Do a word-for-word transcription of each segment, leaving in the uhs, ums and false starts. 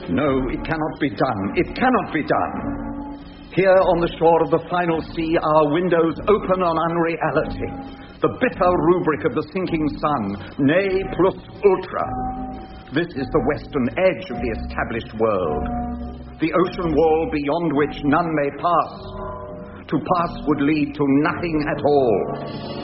No, it cannot be done. It cannot be done. Here on the shore of the final sea, our windows open on unreality. The bitter rubric of the sinking sun, ne plus ultra. This is the western edge of the established world. The ocean wall beyond which none may pass. To pass would lead to nothing at all.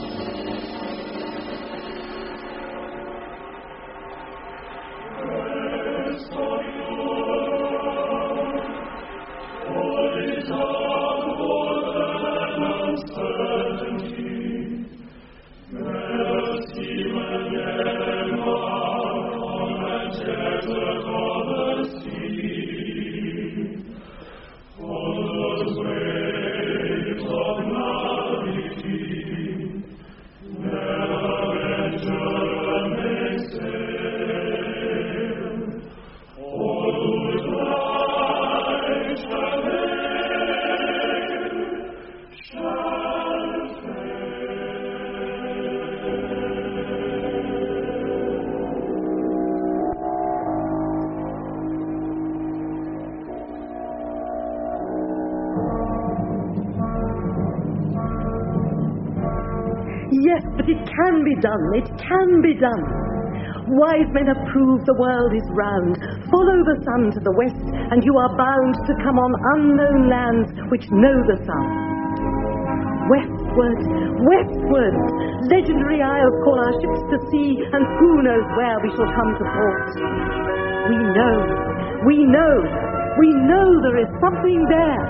Yes, but it can be done. It can be done. Wise men have proved the world is round. Follow the sun to the west, and you are bound to come on unknown lands which know the sun. Westward, westward, legendary isles call our ships to sea, and who knows where we shall come to port. We know, we know, we know there is something there.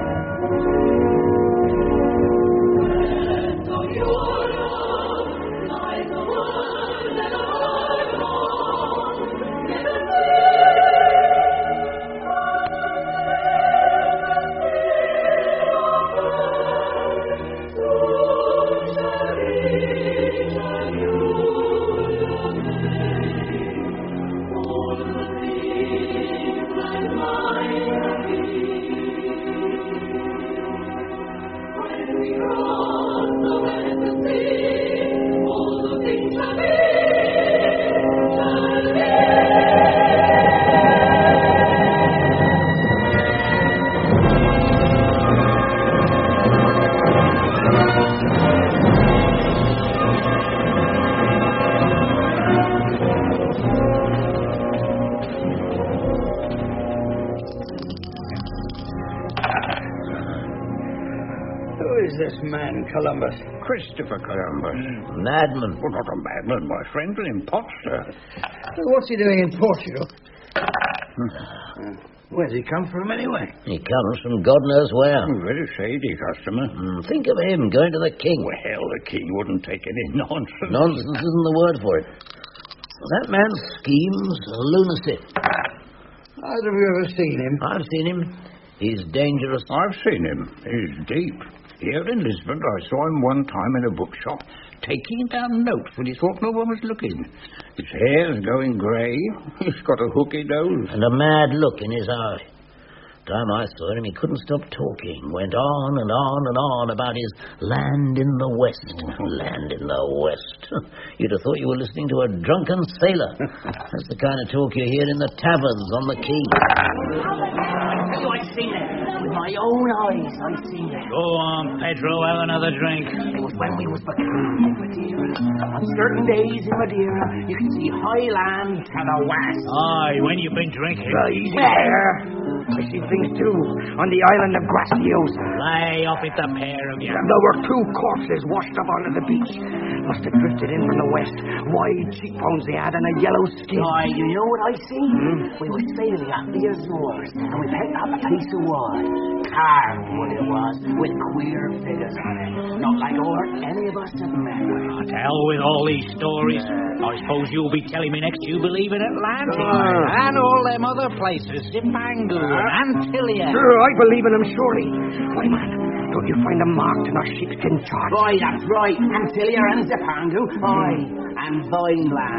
This man, Columbus. Christopher Columbus. Mm. Madman. Well, not a madman, my friend, an imposter. Well, what's he doing in Portugal? Hmm. Uh, where's he come from, anyway? He comes from God knows where. Oh, very shady customer. Mm, think of him going to the king. Well, the king wouldn't take any nonsense. Nonsense isn't the word for it. That man's scheme's lunacy. Either of you ever seen him? I've seen him. He's dangerous. I've seen him. He's deep. Here in Lisbon, I saw him one time in a bookshop, taking down notes when he thought no one was looking. His hair's going grey. He's got a hooky nose. And a mad look in his eye. Time I saw him, he couldn't stop talking. Went on and on and on about his land in the west. Land in the west. You'd have thought you were listening to a drunken sailor. That's the kind of talk you hear in the taverns on the quay. I tell you, I've seen it. With my own eyes, I've seen it. Go on, Pedro, have another drink. It was when we was becalmed in Madeira. On certain days in Madeira, you can see high land to the west. Aye, when you've been drinking. Right there. I see things too, on the island of Graciosa. Lay off it, the pair of you. There were two corpses washed up onto the beach. Must have drifted in from the west. Wide cheekbones they had and a yellow skin. Aye, you know what I see? Hmm? We were sailing up the Azores, and we picked up a piece of wood. Carved wood it was, with queer figures on it. Not like all any of us have met. Oh, to hell with all these stories. I suppose you'll be telling me next you believe in Atlantis. Uh, and all them other places. Zipangu and Antillia. Sure, I believe in them, surely. Why, man, don't you find them marked in our sheepskin charts? Aye, that's right. Antillia and Zipangu. Aye, and Vineland and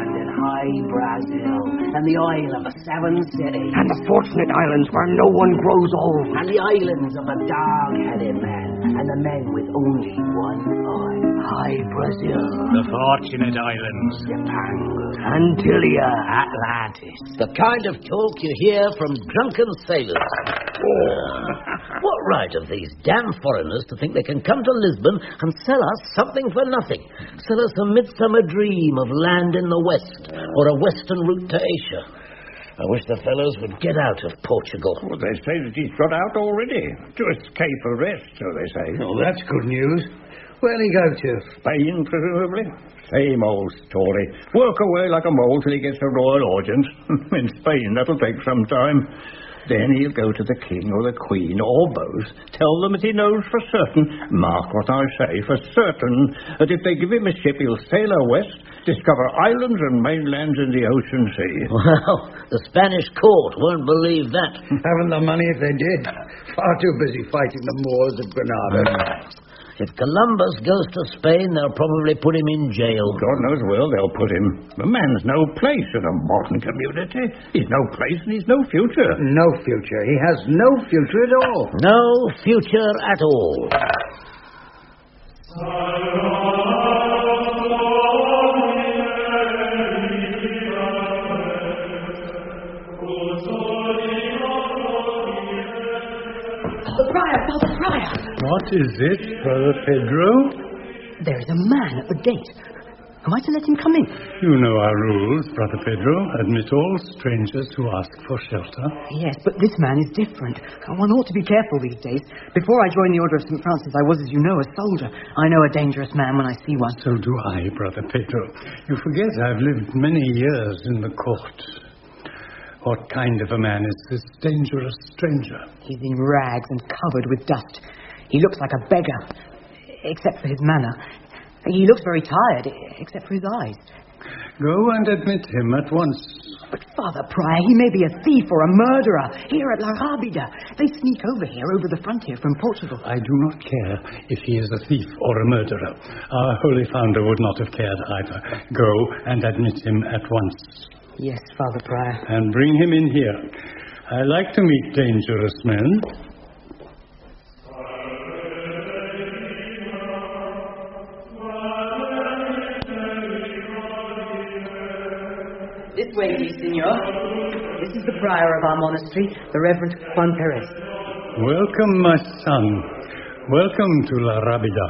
High Brazil, and the Isle of the Seven Cities. And the Fortunate Islands where no one grows old. And the islands of the dog-headed men, and the men with only one eye. High Brazil. The Fortunate Islands. Japango. Antilia. Atlantis. The kind of talk you hear from drunken sailors. What right have these damn foreigners to think they can come to Lisbon and sell us something for nothing? Sell us a midsummer dream of land in the west, or a western route to Asia. I wish the fellows would get out of Portugal. Well, they say that he's got out already. To escape arrest, so they say. Oh, that's good news. Where'll he go to? Spain, presumably. Same old story. Work away like a mole till he gets a royal audience. In Spain, that'll take some time. Then he'll go to the king or the queen, or both, tell them that he knows for certain, mark what I say, for certain, that if they give him a ship, he'll sail her west, discover islands and mainlands in the ocean sea. Well, the Spanish court won't believe that. Haven't the money if they did. Far too busy fighting the Moors of Granada. If Columbus goes to Spain, they'll probably put him in jail. God knows where they'll put him. The man's no place in a modern community. He's no place and he's no future. No future. He has no future at all. No future at all. The Prior, Father Prior! What is it, Brother Pedro? There is a man at the gate. Am I to let him come in? You know our rules, Brother Pedro. Admit all strangers who ask for shelter. Yes, but this man is different. One ought to be careful these days. Before I joined the Order of Saint Francis, I was, as you know, a soldier. I know a dangerous man when I see one. So do I, Brother Pedro. You forget I've lived many years in the court. What kind of a man is this dangerous stranger? He's in rags and covered with dust. He looks like a beggar, except for his manner. He looks very tired, except for his eyes. Go and admit him at once. But, Father Prior, he may be a thief or a murderer here at La Rábida. They sneak over here, over the frontier from Portugal. I do not care if he is a thief or a murderer. Our Holy Founder would not have cared either. Go and admit him at once. Yes, Father Prior. And bring him in here. I like to meet dangerous men. This way, please, Signor. This is the prior of our monastery, the Reverend Juan Perez. Welcome, my son. Welcome to La Rábida.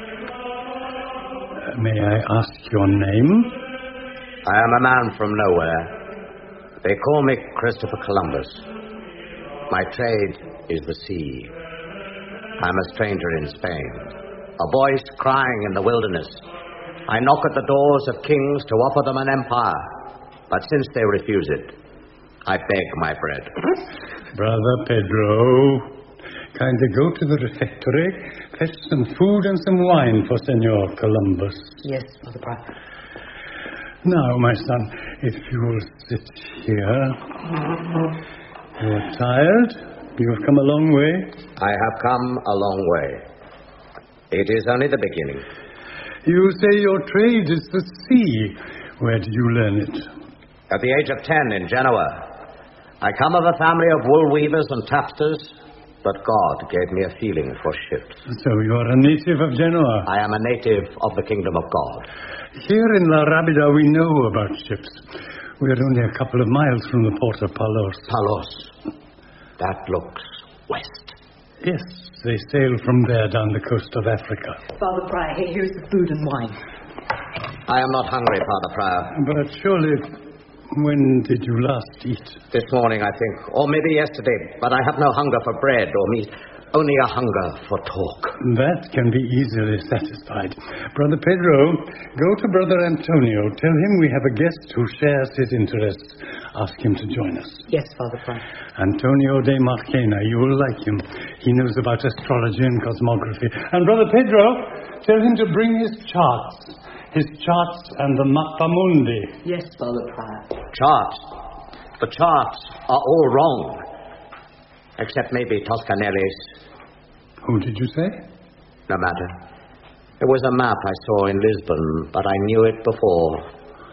Uh, may I ask your name? I am a man from nowhere. They call me Christopher Columbus. My trade is the sea. I'm a stranger in Spain. A voice crying in the wilderness. I knock at the doors of kings to offer them an empire. But since they refuse it, I beg my bread. Brother Pedro, kindly go to the refectory, fetch some food and some wine for Senor Columbus. Yes, Father Prior. Now, my son, if you will sit here. You are tired? You have come a long way? I have come a long way. It is only the beginning. You say your trade is the sea. Where did you learn it? At the age of ten in Genoa. I come of a family of wool weavers and tapsters, but God gave me a feeling for ships. So you are a native of Genoa? I am a native of the kingdom of God. Here in La Rábida we know about ships. We are only a couple of miles from the port of Palos. Palos. That looks west. Yes, they sail from there down the coast of Africa. Father Prior, here is the food and wine. I am not hungry, Father Prior. But surely... When did you last eat? This morning, I think. Or maybe yesterday. But I have no hunger for bread or meat. Only a hunger for talk. That can be easily satisfied. Brother Pedro, go to Brother Antonio. Tell him we have a guest who shares his interests. Ask him to join us. Yes, Father Prior. Antonio de Marchena. You will like him. He knows about astrology and cosmography. And Brother Pedro, tell him to bring his charts. His charts and the Mappamundi. Yes, Father Prior. Charts? The charts are all wrong. Except maybe Toscanelli's. Who did you say? No matter. There was a map I saw in Lisbon, but I knew it before.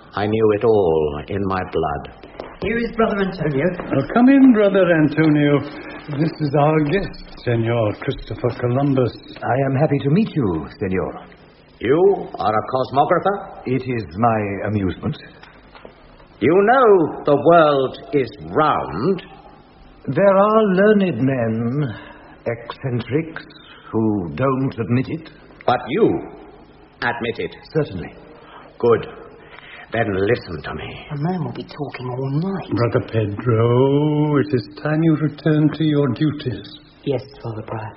I knew it all in my blood. Here is Brother Antonio. Oh, come in, Brother Antonio. This is our guest, Senor Christopher Columbus. I am happy to meet you, Senor. You are a cosmographer? It is my amusement. You know the world is round. There are learned men, eccentrics, who don't admit it. But you admit it. Certainly. Good. Then listen to me. The man will be talking all night. Brother Pedro, it is time you return to your duties. Yes, Father Prior.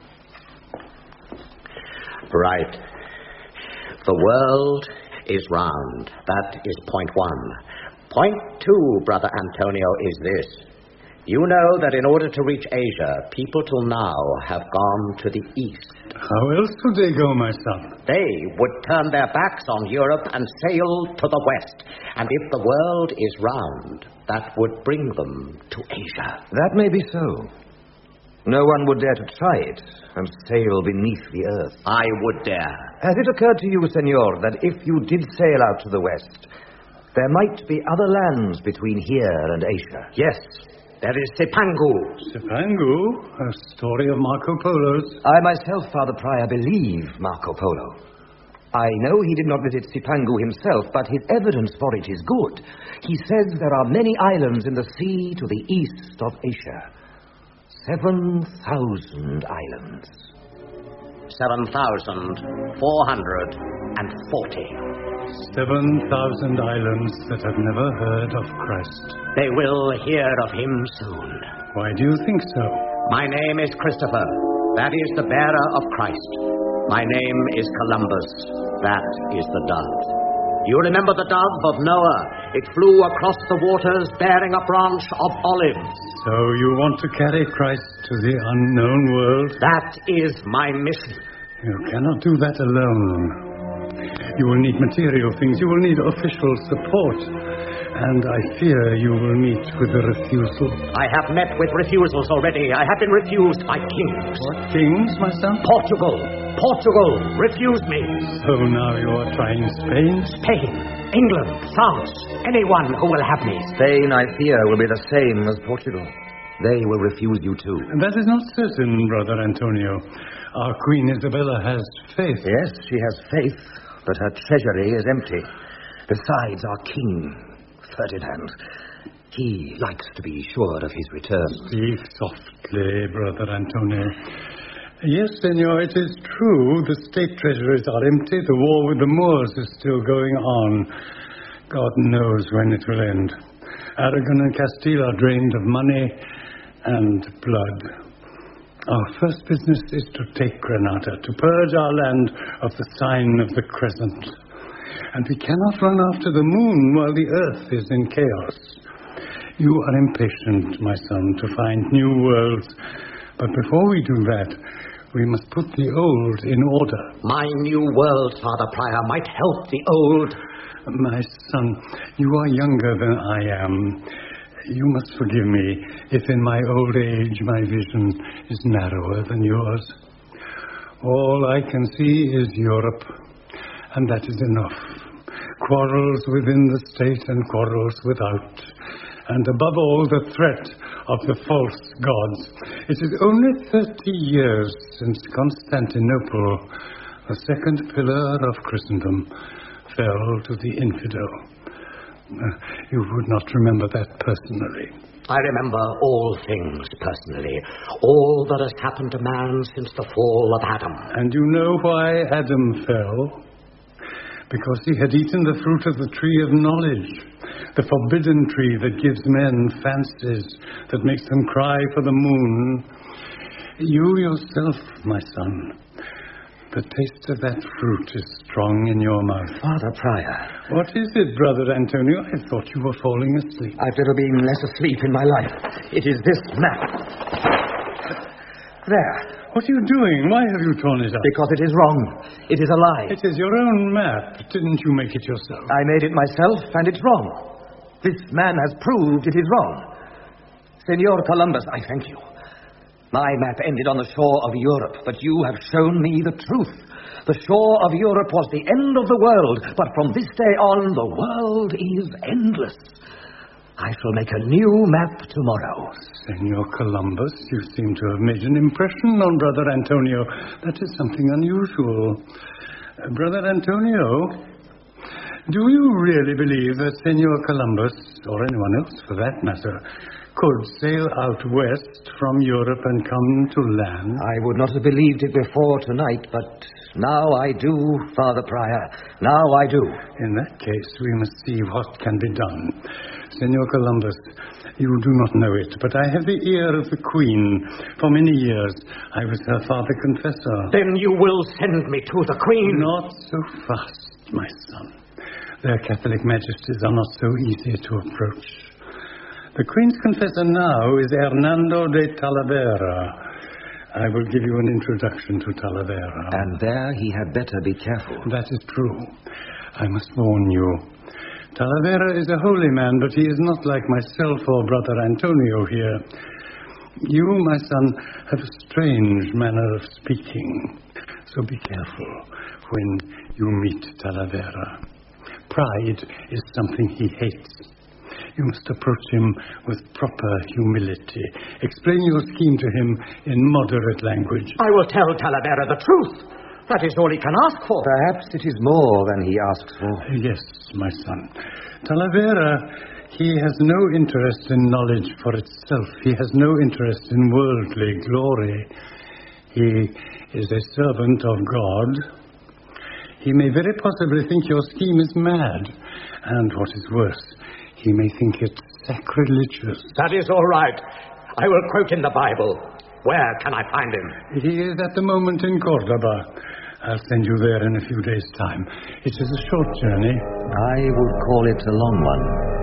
Right. The world is round. That is point one. Point two, Brother Antonio, is this. You know that in order to reach Asia, people till now have gone to the east. How else would they go, my son? They would turn their backs on Europe and sail to the west. And if the world is round, that would bring them to Asia. That may be so. No one would dare to try it and sail beneath the earth. I would dare. Has it occurred to you, Senor, that if you did sail out to the west, there might be other lands between here and Asia? Yes. There is Cipangu. Cipangu? A story of Marco Polo's. I myself, Father Prior, believe Marco Polo. I know he did not visit Cipangu himself, but his evidence for it is good. He says there are many islands in the sea to the east of Asia. Seven thousand islands. Seven thousand four hundred and forty. Seven thousand islands that have never heard of Christ. They will hear of him soon. Why do you think so? My name is Christopher. That is the bearer of Christ. My name is Columbus. That is the dove. You remember the dove of Noah? It flew across the waters bearing a branch of olives. So you want to carry Christ to the unknown world? That is my mission. You cannot do that alone. You will need material things. You will need official support. And I fear you will meet with a refusal. I have met with refusals already. I have been refused by kings. What kings, my son? Portugal. Portugal refused me. So now you are trying Spain? Spain, England, France, anyone who will have me. Spain, I fear, will be the same as Portugal. They will refuse you too. That is not certain, Brother Antonio. Our Queen Isabella has faith. Yes, she has faith, but her treasury is empty. Besides, our king, Ferdinand, he likes to be sure of his return. Speak softly, Brother Antonio. Yes, Senor, it is true. The state treasuries are empty. The war with the Moors is still going on. God knows when it will end. Aragon and Castile are drained of money and blood. Our first business is to take Granada, to purge our land of the sign of the crescent. And we cannot run after the moon while the earth is in chaos. You are impatient, my son, to find new worlds. But before we do that, we must put the old in order. My new world, Father Prior, might help the old. My son, you are younger than I am. You must forgive me if in my old age my vision is narrower than yours. All I can see is Europe, and that is enough. Quarrels within the state and quarrels without. And above all, the threat of the false gods. It is only thirty years since Constantinople, the second pillar of Christendom, fell to the infidel. Uh, you would not remember that personally. I remember all things personally. All that has happened to man since the fall of Adam. And you know why Adam fell? Because he had eaten the fruit of the tree of knowledge, the forbidden tree that gives men fancies, that makes them cry for the moon. You yourself, my son, the taste of that fruit is strong in your mouth. Father Prior. What is it, Brother Antonio? I thought you were falling asleep. I've never been less asleep in my life. It is this map. There. What are you doing? Why have you torn it up? Because it is wrong. It is a lie. It is your own map. Didn't you make it yourself? I made it myself, and it's wrong. This man has proved it is wrong. Senor Columbus, I thank you. My map ended on the shore of Europe, but you have shown me the truth. The shore of Europe was the end of the world, but from this day on, the world is endless. I shall make a new map tomorrow. Senor Columbus, you seem to have made an impression on Brother Antonio. That is something unusual. Uh, Brother Antonio, do you really believe that Senor Columbus, or anyone else for that matter, could sail out west from Europe and come to land? I would not have believed it before tonight, but now I do, Father Prior. Now I do. In that case, we must see what can be done. Senor Columbus, you do not know it, but I have the ear of the Queen. For many years, I was her father confessor. Then you will send me to the Queen? Not so fast, my son. Their Catholic majesties are not so easy to approach. The Queen's confessor now is Hernando de Talavera. I will give you an introduction to Talavera. And there he had better be careful. That is true. I must warn you. Talavera is a holy man, but he is not like myself or Brother Antonio here. You, my son, have a strange manner of speaking. So be careful when you meet Talavera. Pride is something he hates. You must approach him with proper humility. Explain your scheme to him in moderate language. I will tell Talavera the truth. That is all he can ask for. Perhaps it is more than he asks for. Yes, my son. Talavera, he has no interest in knowledge for itself. He has no interest in worldly glory. He is a servant of God. He may very possibly think your scheme is mad. And what is worse, he may think it sacrilegious. That is all right. I will quote in the Bible. Where can I find him? He is at the moment in Cordoba. I'll send you there in a few days' time. It is a short journey. I would call it a long one.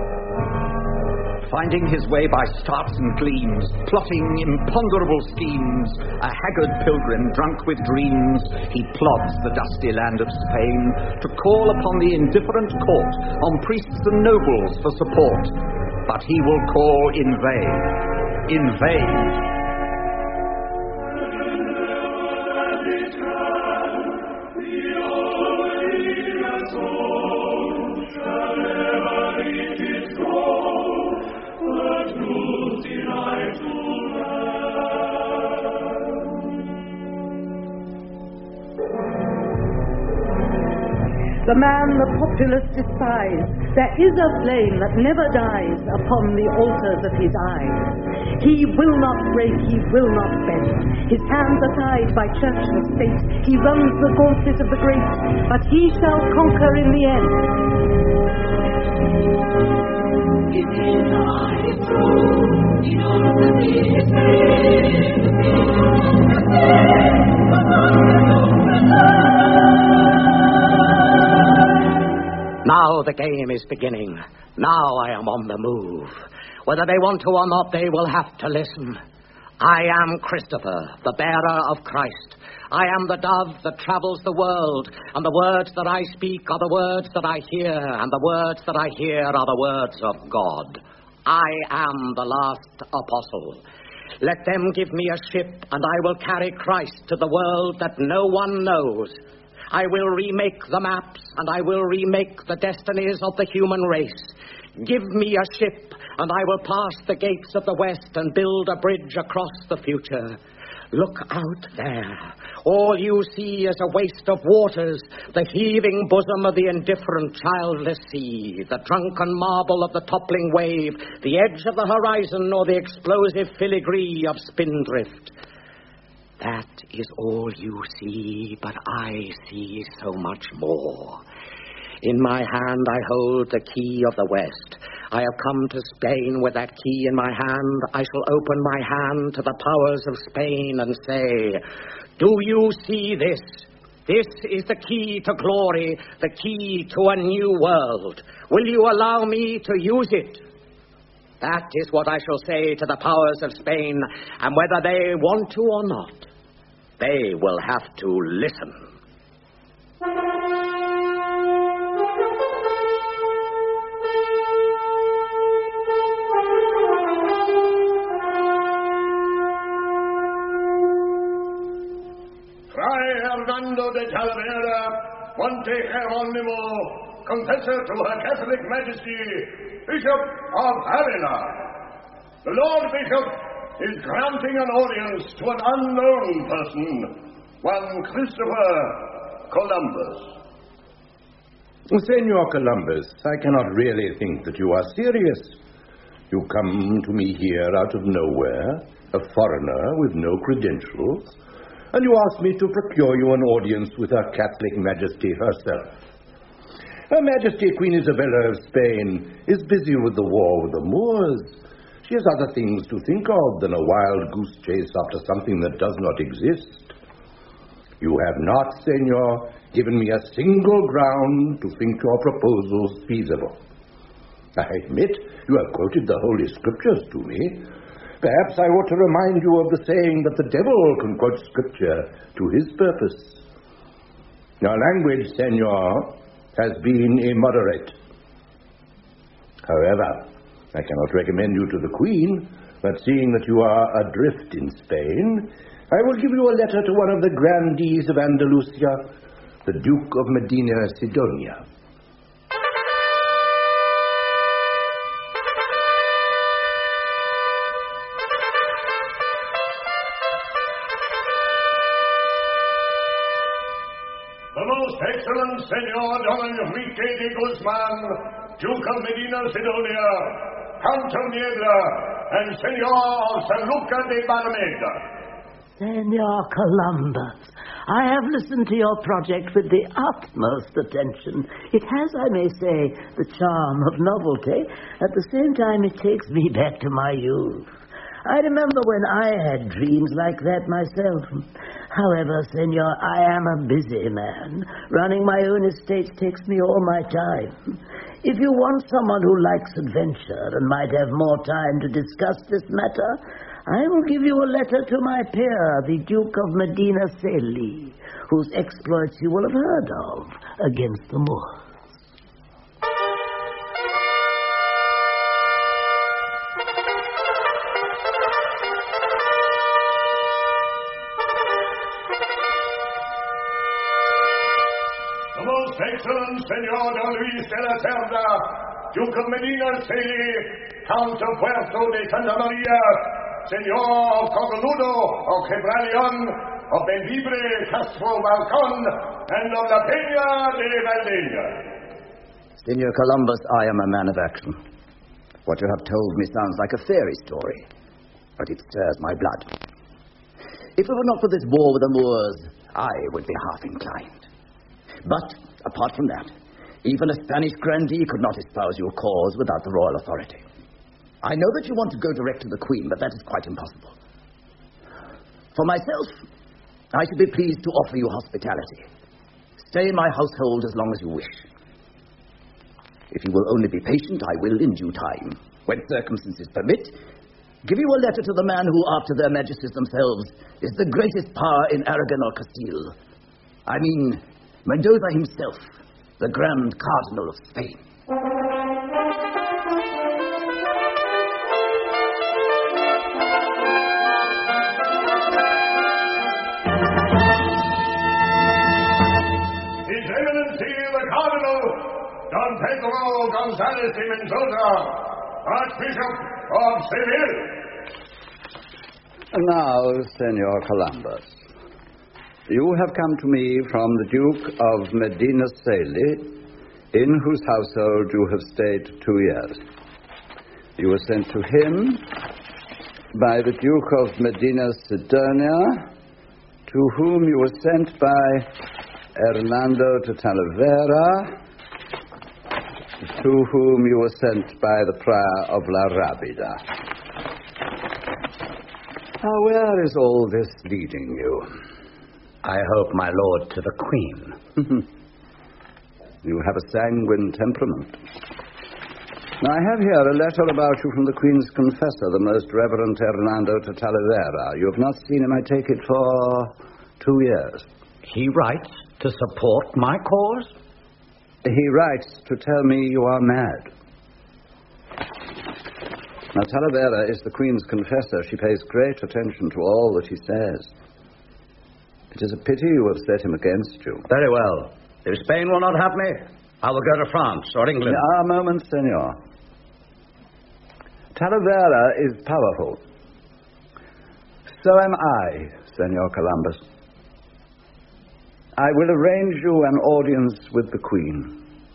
Finding his way by starts and gleams, plotting imponderable schemes, a haggard pilgrim drunk with dreams, he plods the dusty land of Spain to call upon the indifferent court, on priests and nobles for support. But he will call in vain. In vain. The man the populace despise, there is a flame that never dies upon the altars of his eyes. He will not break, he will not bend. His hands are tied by church and state. He runs the gauntlet of the great, but he shall conquer in the end. It is I, true, in order to be his name, Now the game is beginning. Now I am on the move. Whether they want to or not, they will have to listen. I am Christopher, the bearer of Christ. I am the dove that travels the world, and the words that I speak are the words that I hear, and the words that I hear are the words of God. I am the last apostle. Let them give me a ship, and I will carry Christ to the world that no one knows. I will remake the maps, and I will remake the destinies of the human race. Give me a ship, and I will pass the gates of the West and build a bridge across the future. Look out there. All you see is a waste of waters, the heaving bosom of the indifferent, childless sea, the drunken marble of the toppling wave, the edge of the horizon, or the explosive filigree of spindrift. That is all you see, but I see so much more. In my hand I hold the key of the West. I have come to Spain with that key in my hand. I shall open my hand to the powers of Spain and say, do you see this? This is the key to glory, the key to a new world. Will you allow me to use it? That is what I shall say to the powers of Spain, and whether they want to or not, they will have to listen. Fray Hernando de de Talavera, Monte Geronimo, confessor to Her Catholic Majesty, Bishop of Avila. The Lord Bishop is granting an audience to an unknown person, one Christopher Columbus. Senor Columbus, I cannot really think that you are serious. You come to me here out of nowhere, a foreigner with no credentials, and you ask me to procure you an audience with Her Catholic Majesty herself. Her Majesty Queen Isabella of Spain is busy with the war with the Moors. She has other things to think of than a wild goose chase after something that does not exist. You have not, senor, given me a single ground to think your proposals feasible. I admit you have quoted the Holy Scriptures to me. Perhaps I ought to remind you of the saying that the devil can quote Scripture to his purpose. Your language, senor, has been immoderate. However, I cannot recommend you to the Queen, but seeing that you are adrift in Spain, I will give you a letter to one of the grandees of Andalusia, the Duke of Medina Sidonia. The most excellent Senor Don Enrique de Guzman, Duke of Medina Sidonia, Count of Niebla, and Senor of San Luca de Barrameda. Senor Columbus, I have listened to your project with the utmost attention. It has, I may say, the charm of novelty. At the same time, it takes me back to my youth. I remember when I had dreams like that myself. However, senor, I am a busy man. Running my own estate takes me all my time. If you want someone who likes adventure and might have more time to discuss this matter, I will give you a letter to my peer, the Duke of Medina Celi, whose exploits you will have heard of against the Moors. The most excellent Senor Don Luis de la Cerda, Duke of Medina Celi, Count of Puerto de Santa Maria, Senor of Cogonudo, of Quebraleon, of Benvibre, Castro Balcon, and of La Peña de Valdeña. Senor Columbus, I am a man of action. What you have told me sounds like a fairy story, but it stirs my blood. If it were not for this war with the Moors, I would be half inclined. But, apart from that, even a Spanish grandee could not espouse your cause without the royal authority. I know that you want to go direct to the Queen, but that is quite impossible. For myself, I should be pleased to offer you hospitality. Stay in my household as long as you wish. If you will only be patient, I will, in due time, when circumstances permit, give you a letter to the man who, after their majesties themselves, is the greatest power in Aragon or Castile. I mean, Mendoza himself, the Grand Cardinal of Spain. His Eminency the Cardinal, Don Pedro Gonzalez de Mendoza, Archbishop of Seville. Now, Senor Columbus, you have come to me from the Duke of Medina Celi, in whose household you have stayed two years. You were sent to him by the Duke of Medina Sidonia, to whom you were sent by Hernando de Talavera, to whom you were sent by the Prior of La Rábida. Now, where is all this leading you? I hope, my lord, to the Queen. You have a sanguine temperament. Now, I have here a letter about you from the Queen's confessor, the Most Reverend Hernando de Talavera. You have not seen him, I take it, for two years. He writes to support my cause? He writes to tell me you are mad. Now, Talavera is the Queen's confessor. She pays great attention to all that he says. It It is a pity you have set him against you. Very well. If Spain will not have me, I will go to France or England. Ah, a moment, senor. Talavera is powerful. So am I, Senor Columbus. I will arrange you an audience with the Queen.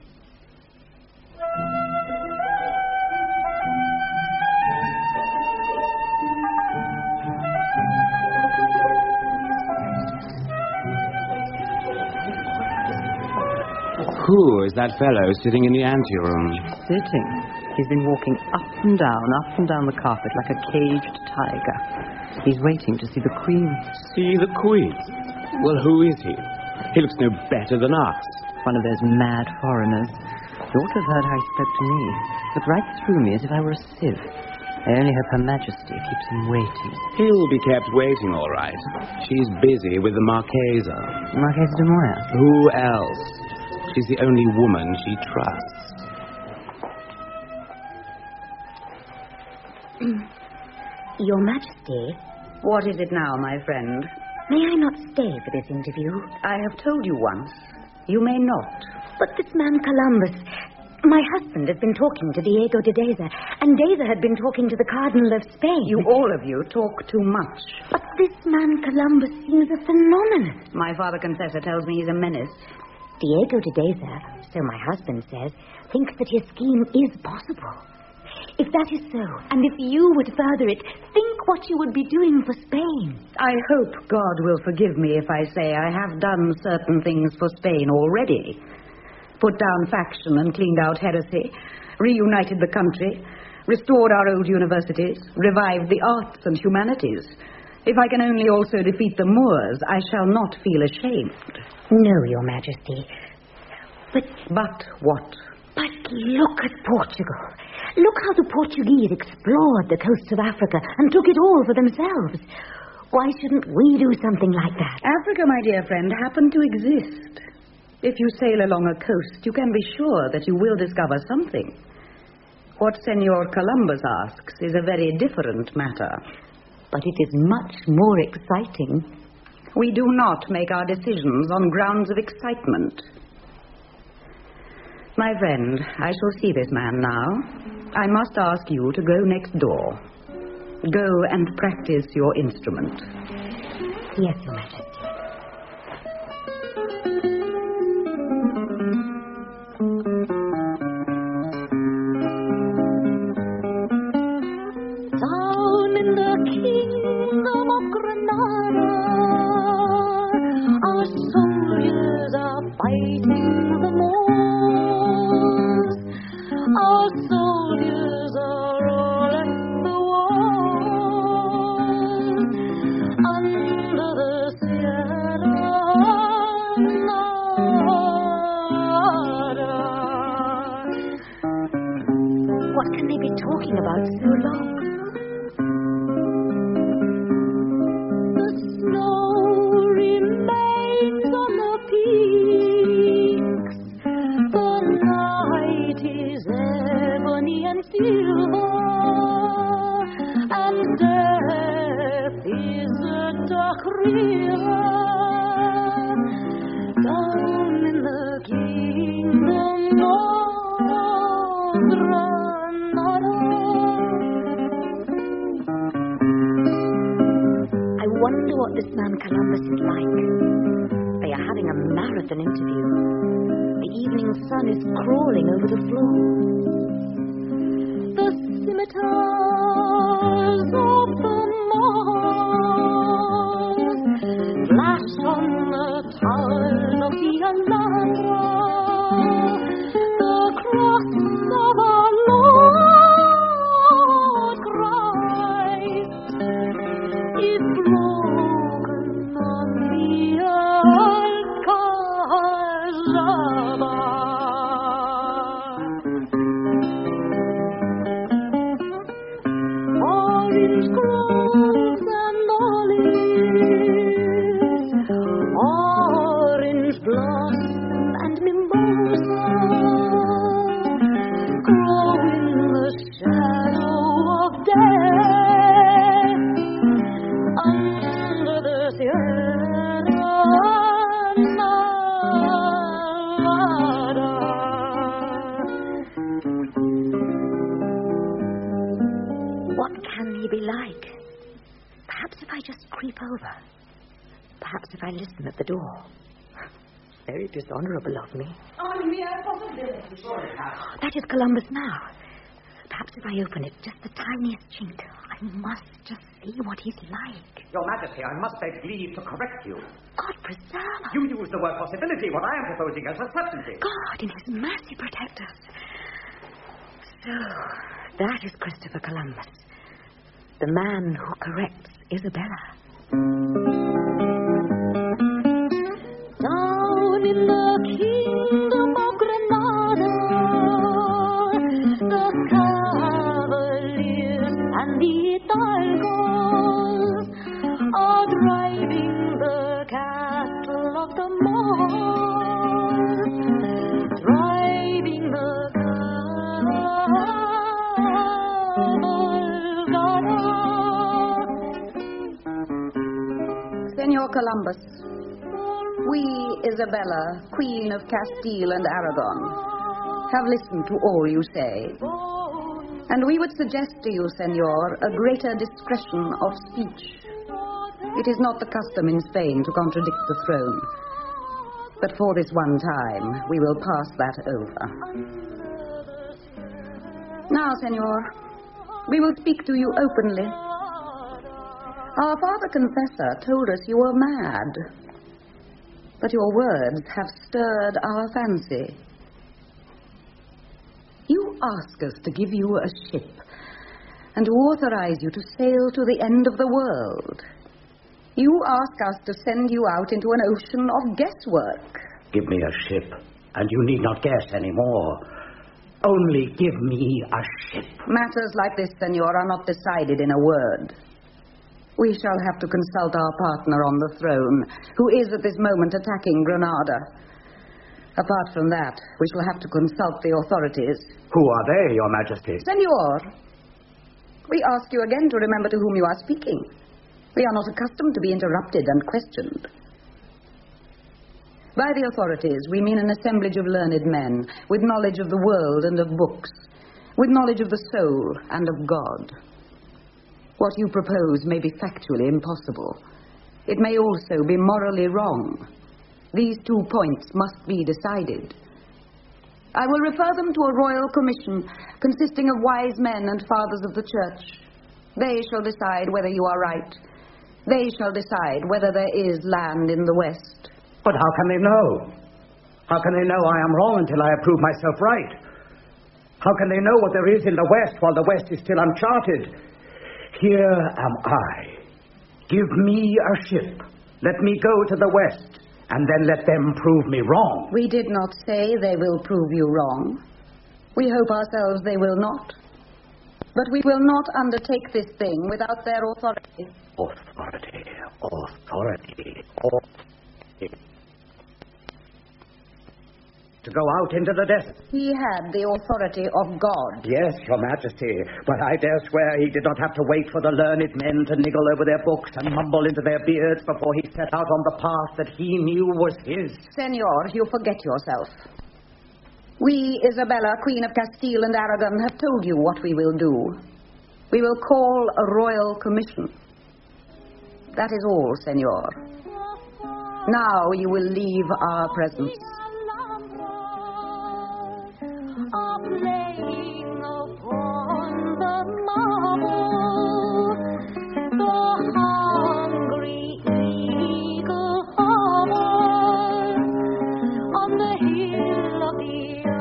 Who is that fellow sitting in the anteroom? Sitting? He's been walking up and down, up and down the carpet like a caged tiger. He's waiting to see the Queen. See the Queen? Well, who is he? He looks no better than us. One of those mad foreigners. You ought to have heard how he spoke to me. Looked right through me as if I were a sieve. I only hope Her Majesty keeps him waiting. He'll be kept waiting, all right. She's busy with the Marquesa. Marquesa de Moya? Who else? She's the only woman she trusts. Your Majesty? What is it now, my friend? May I not stay for this interview? I have told you once. You may not. But this man Columbus... My husband has been talking to Diego de Deza, and Deza had been talking to the Cardinal of Spain. You, all of you, talk too much. But this man Columbus seems a phenomenon. My father confessor tells me he's a menace. Diego de Deza, so my husband says, thinks that his scheme is possible. If that is so, and if you would further it, think what you would be doing for Spain. I hope God will forgive me if I say I have done certain things for Spain already. Put down faction and cleaned out heresy, reunited the country, restored our old universities, revived the arts and humanities. If I can only also defeat the Moors, I shall not feel ashamed. No, Your Majesty. But... But what? But look at Portugal. Look how the Portuguese explored the coasts of Africa and took it all for themselves. Why shouldn't we do something like that? Africa, my dear friend, happened to exist. If you sail along a coast, you can be sure that you will discover something. What Senor Columbus asks is a very different matter. But it is much more exciting. We do not make our decisions on grounds of excitement. My friend, I shall see this man now. I must ask you to go next door. Go and practice your instrument. Yes, Your Majesty. Down in the kingdom of Granada, our soldiers are fighting the Moors. Our soldiers are all at the wars, under the Sierra Nevada. What can they be talking about so long? The snow remains on the peaks. The night is ebony and silver, and death is a dark river. Down in the kingdom of Granada. I wonder what this man Columbus is like. They are having a marathon interview. The evening sun is crawling over the floor. The scimitars of the Moors flash on the towers of the Alhambra. The cross of our Lord Christ is broken on the Alcazaba. Orange groves and olives, orange blossom and mimosa, grow in the shadow of death under the Sierra can he be like? Perhaps if I just creep over. Perhaps if I listen at the door. Very dishonorable of me. A mere possibility. That is Columbus now. Perhaps if I open it just the tiniest chink, I must just see what he's like. Your Majesty, I must beg leave to correct you. God preserve us. You use the word possibility. What I am proposing is a certainty. God, in his mercy, protect us. So, that is Christopher Columbus, the man who corrects Isabella. Down in the kingdom of Granada, the cavaliers and the hidalgos are driving the cattle of the Moors, driving the Senor Columbus, we, Isabella, Queen of Castile and Aragon, have listened to all you say. And we would suggest to you, Senor, a greater discretion of speech. It is not the custom in Spain to contradict the throne. But for this one time, we will pass that over. Now, Senor, we will speak to you openly. Our Father Confessor told us you were mad. But your words have stirred our fancy. You ask us to give you a ship and to authorize you to sail to the end of the world. You ask us to send you out into an ocean of guesswork. Give me a ship, and you need not guess anymore. Only give me a ship. Matters like this, Senor, are not decided in a word. We shall have to consult our partner on the throne, who is at this moment attacking Granada. Apart from that, we shall have to consult the authorities. Who are they, Your Majesty? Senor, we ask you again to remember to whom you are speaking. We are not accustomed to be interrupted and questioned. By the authorities, we mean an assemblage of learned men with knowledge of the world and of books, with knowledge of the soul and of God. What you propose may be factually impossible. It may also be morally wrong. These two points must be decided. I will refer them to a royal commission consisting of wise men and fathers of the church. They shall decide whether you are right. They shall decide whether there is land in the West. But how can they know? How can they know I am wrong until I have proved myself right? How can they know what there is in the West while the West is still uncharted? Here am I. Give me a ship. Let me go to the West, and then let them prove me wrong. We did not say they will prove you wrong. We hope ourselves they will not. But we will not undertake this thing without their authority. Authority, authority, authority. To go out into the desert. He had the authority of God. Yes, Your Majesty, but I dare swear he did not have to wait for the learned men to niggle over their books and mumble into their beards before he set out on the path that he knew was his. Senor, you forget yourself. We, Isabella, Queen of Castile and Aragon, have told you what we will do. We will call a royal commission. That is all, Senor. Now you will leave our presence. Playing upon the marble, the hungry eagle hovers on the hill of the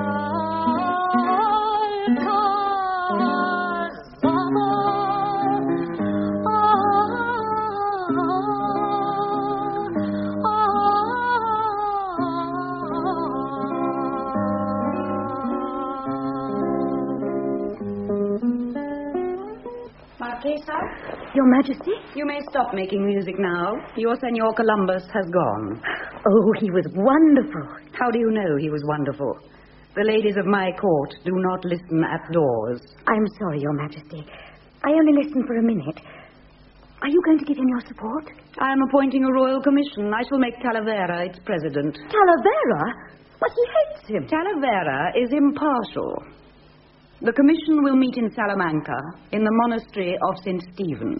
Your Majesty? You may stop making music now. Your Senor Columbus has gone. Oh, he was wonderful. How do you know he was wonderful? The ladies of my court do not listen at doors. I'm sorry, Your Majesty. I only listened for a minute. Are you going to give him your support? I am appointing a royal commission. I shall make Talavera its president. Talavera? But he hates him. Talavera is impartial. The commission will meet in Salamanca, in the monastery of Saint Stephen.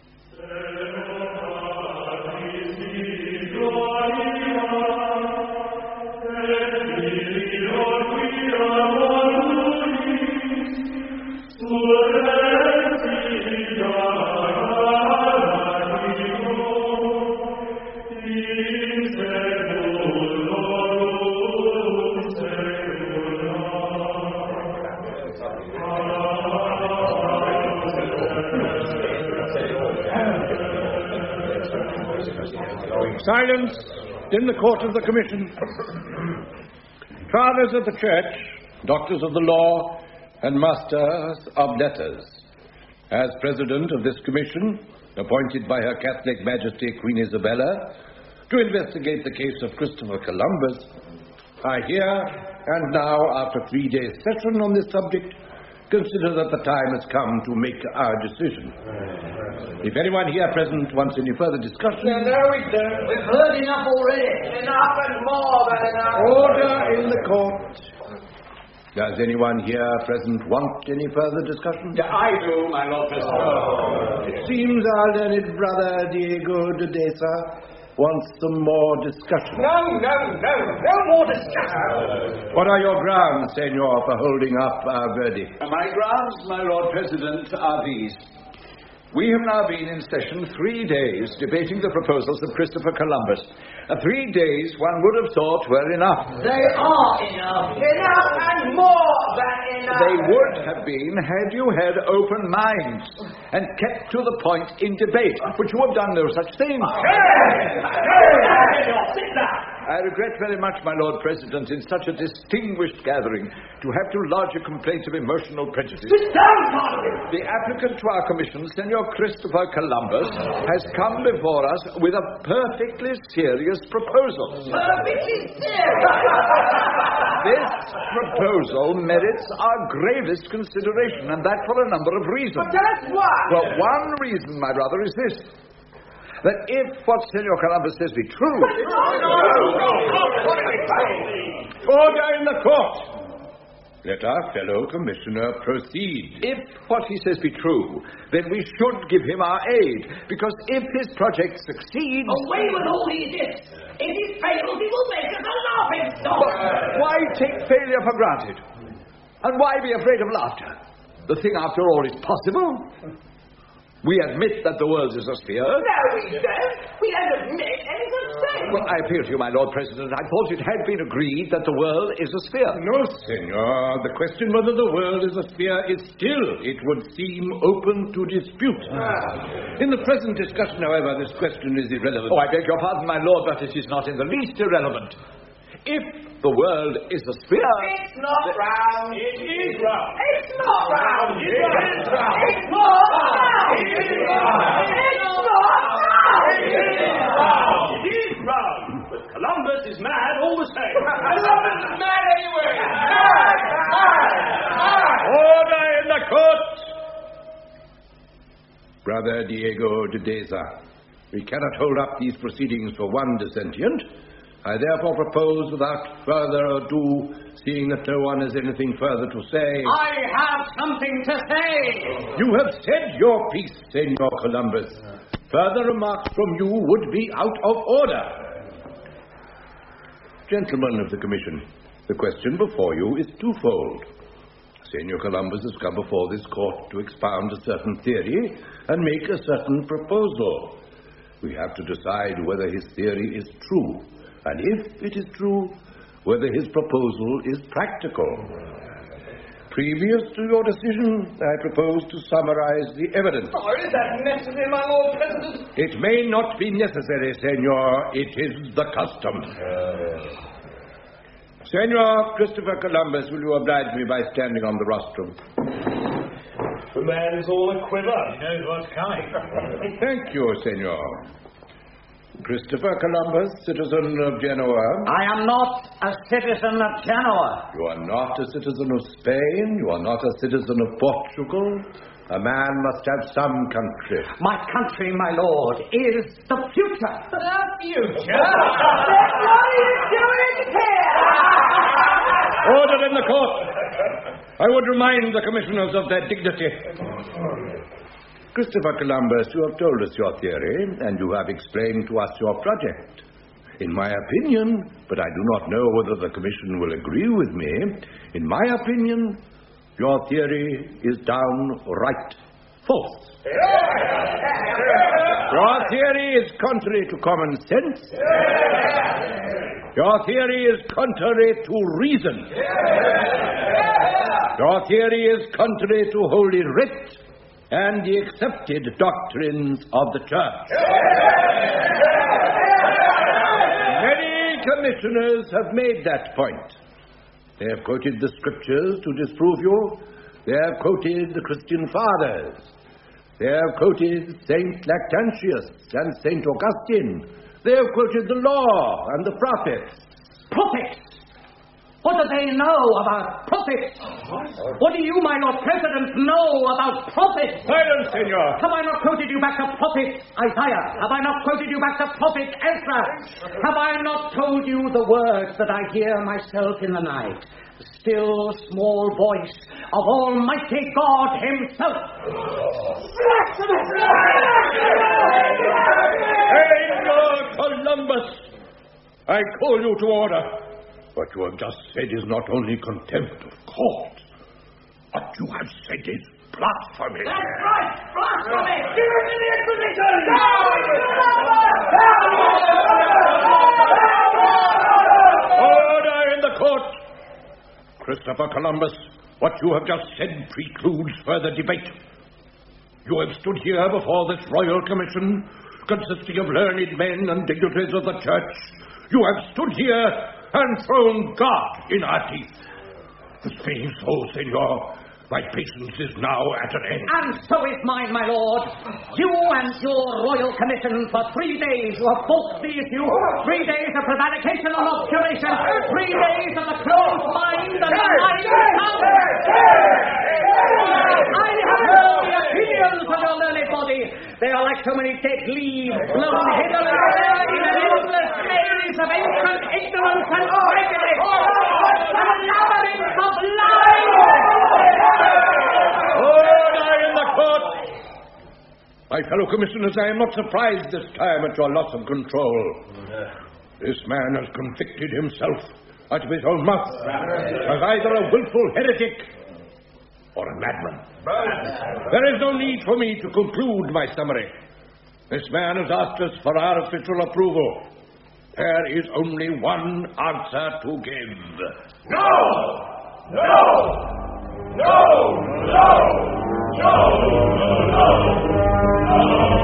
Silence in the court of the commission. Fathers of the church, doctors of the law, and masters of letters. As president of this commission, appointed by Her Catholic Majesty Queen Isabella to investigate the case of Christopher Columbus, I here and now, after three days' session on this subject, consider that the time has come to make our decision. If anyone here present wants any further discussion... No, no, we don't. We've heard enough already. Enough and more than enough. Order in the court. Does anyone here present want any further discussion? Yeah, I do, my Lord President. Oh. It seems our learned brother Diego de Deza wants some more discussion. No, no, no, no more discussion. What are your grounds, Senor, for holding up our verdict? My grounds, my Lord President, are these. We have now been in session three days debating the proposals of Christopher Columbus. Uh, three days one would have thought were enough. They are enough. Enough and more than enough. They would have been had you had open minds and kept to the point in debate, but you have done no such thing. Sit down. I regret very much, my Lord President, in such a distinguished gathering, to have to lodge a complaint of emotional prejudice. Sit down, Parliament! The applicant to our commission, Senor Christopher Columbus, has come before us with a perfectly serious proposal. Perfectly serious? This proposal merits our gravest consideration, and that for a number of reasons. But that's why. Well, one reason, my brother, is this. That if what Senor Columbus says be true... Order in the court! Let our fellow commissioner proceed. If what he says be true, then we should give him our aid, because if his project succeeds... Away with all these ifs! If he fails, he will make us a laughing stock! But why take failure for granted? And why be afraid of laughter? The thing, after all, is possible. We admit that the world is a sphere. No, we don't. We don't admit any such thing. Well, I appeal to you, my Lord President. I thought it had been agreed that the world is a sphere. No, Senor. The question whether the world is a sphere is still, it would seem, open to dispute. Ah. In the present discussion, however, this question is irrelevant. Oh, I beg your pardon, my Lord, but it is not in the least irrelevant. If the world is a sphere... It's not round. It is round. It's not round. It is round. It's not round. It is round. It's not round. It is round. It is round. But Columbus is mad all the same. Columbus is mad anyway. Mad. Mad. Mad. Order in the court! Brother Diego de Deza, we cannot hold up these proceedings for one dissentient. I therefore propose, without further ado, seeing that no one has anything further to say... I have something to say! You have said your piece, Senor Columbus. Further remarks from you would be out of order. Gentlemen of the Commission, the question before you is twofold. Senor Columbus has come before this court to expound a certain theory and make a certain proposal. We have to decide whether his theory is true, and if it is true, whether his proposal is practical. Previous to your decision, I propose to summarize the evidence. Oh, is that necessary, my Lord President? It may not be necessary, Senor. It is the custom. Uh, Senor Christopher Columbus, will you oblige me by standing on the rostrum? The man is all a quiver. He knows what's coming. Thank you, Senor. Christopher Columbus, citizen of Genoa. I am not a citizen of Genoa. You are not a citizen of Spain. You are not a citizen of Portugal. A man must have some country. My country, my lord, is the future. The future? Then what are you doing here? Order in the court. I would remind the commissioners of their dignity. Christopher Columbus, you have told us your theory, and you have explained to us your project. In my opinion, but I do not know whether the commission will agree with me, in my opinion, your theory is downright false. Your theory is contrary to common sense. Your theory is contrary to reason. Your theory is contrary to Holy Writ and the accepted doctrines of the Church. Many commissioners have made that point. They have quoted the Scriptures to disprove you. They have quoted the Christian Fathers. They have quoted Saint Lactantius and Saint Augustine. They have quoted the law and the prophets. Prophets? What do they know about prophets? What do you, my Lord President, know about prophets? Silence, senor. Have I not quoted you back to prophet Isaiah? Have I not quoted you back to prophet Ezra? Have I not told you the words that I hear myself in the night? The still, small voice of Almighty God Himself. Senor Columbus, I call you to order. What you have just said is not only contempt of court. What you have said is blasphemy. That's right! Blasphemy! Give it to the Inquisition! Order in the court! Christopher Columbus, what you have just said precludes further debate. You have stood here before this royal commission, consisting of learned men and dignitaries of the Church. You have stood here and thrown God in our teeth. This being so, senor, my patience is now at an end. And so is mine, my lord. You and your royal commission for three days you have fought the issue. Three days of prevarication and obscuration. Three days of the closed mind and the mind of I have heard the opinions of your learned body. They are like so many dead leaves blown hither and there in an endless maze of ancient ignorance and prejudice. A labyrinth of lies. Order in the court! My fellow commissioners, I am not surprised this time at your loss of control. This man has convicted himself out of his own mouth as either a willful heretic or a madman. There is no need for me to conclude my summary. This man has asked us for our official approval. There is only one answer to give. No! No! No! No! No! No!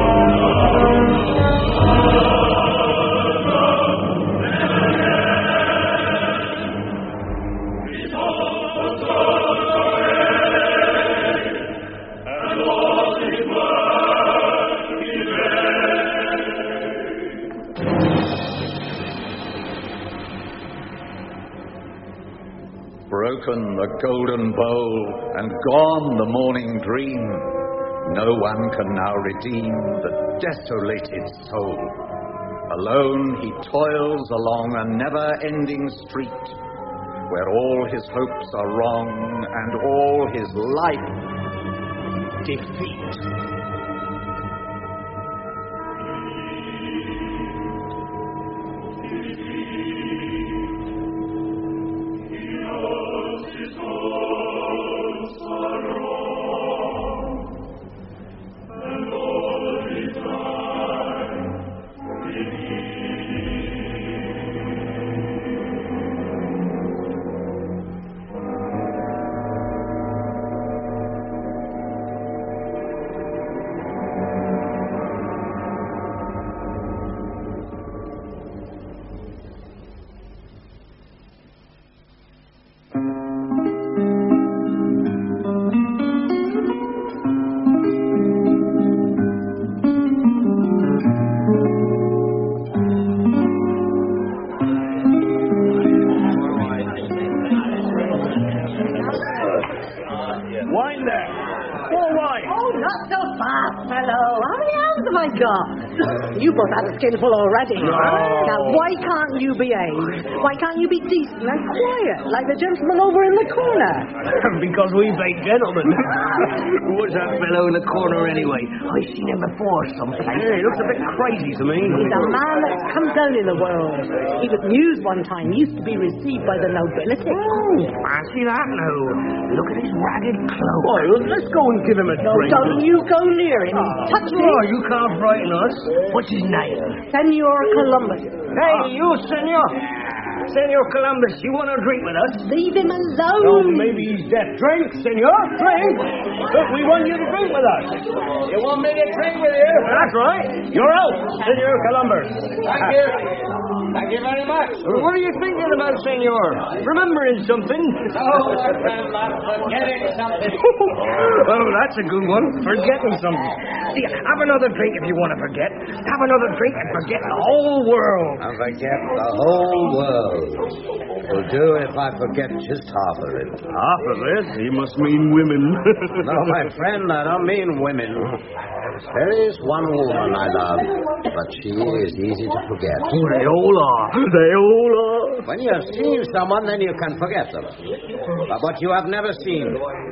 Broken the golden bowl and gone the morning dream. No one can now redeem the desolated soul. Alone he toils along a never-ending street, where all his hopes are wrong and all his life defeat. have I got? You both had a skinful already. No. Now, why can't you behave? Why can't you be decent and quiet, like the gentleman over in the corner? Because we ain't gentlemen. What's that fellow in the corner anyway? I've seen him before someplace. Yeah, he looks a bit crazy to me. He's a man that's come down in the world. He was news one time, used to be received by the nobility. Oh, fancy that now. Look at his ragged clothes. Oh, let's go and give him a No, drink. don't you go near him. Touch him. Oh, you can't frighten us. What's his name? Senor Columbus. Hey, you, senor. Senor Columbus, you want a drink with us? Leave him alone. Oh, maybe he's deaf. Drink, senor. Drink. Look, we want you to drink with us. You want me to drink with you? That's right. You're out, Senor Columbus. Thank you. Thank you very much. What are you thinking about, senor? Remembering something? Oh, my friend, I'm forgetting something. Oh, that's a good one. Forgetting something. See, have another drink if you want to forget. Have another drink and forget the whole world. I forget the whole world. Will do if I forget just half of it. Half of it? He must mean women. No, my friend, I don't mean women. There is one woman I love, but she is easy to forget. Oh, they all are. They all are. When you have seen someone, then you can forget them. But what you have never seen,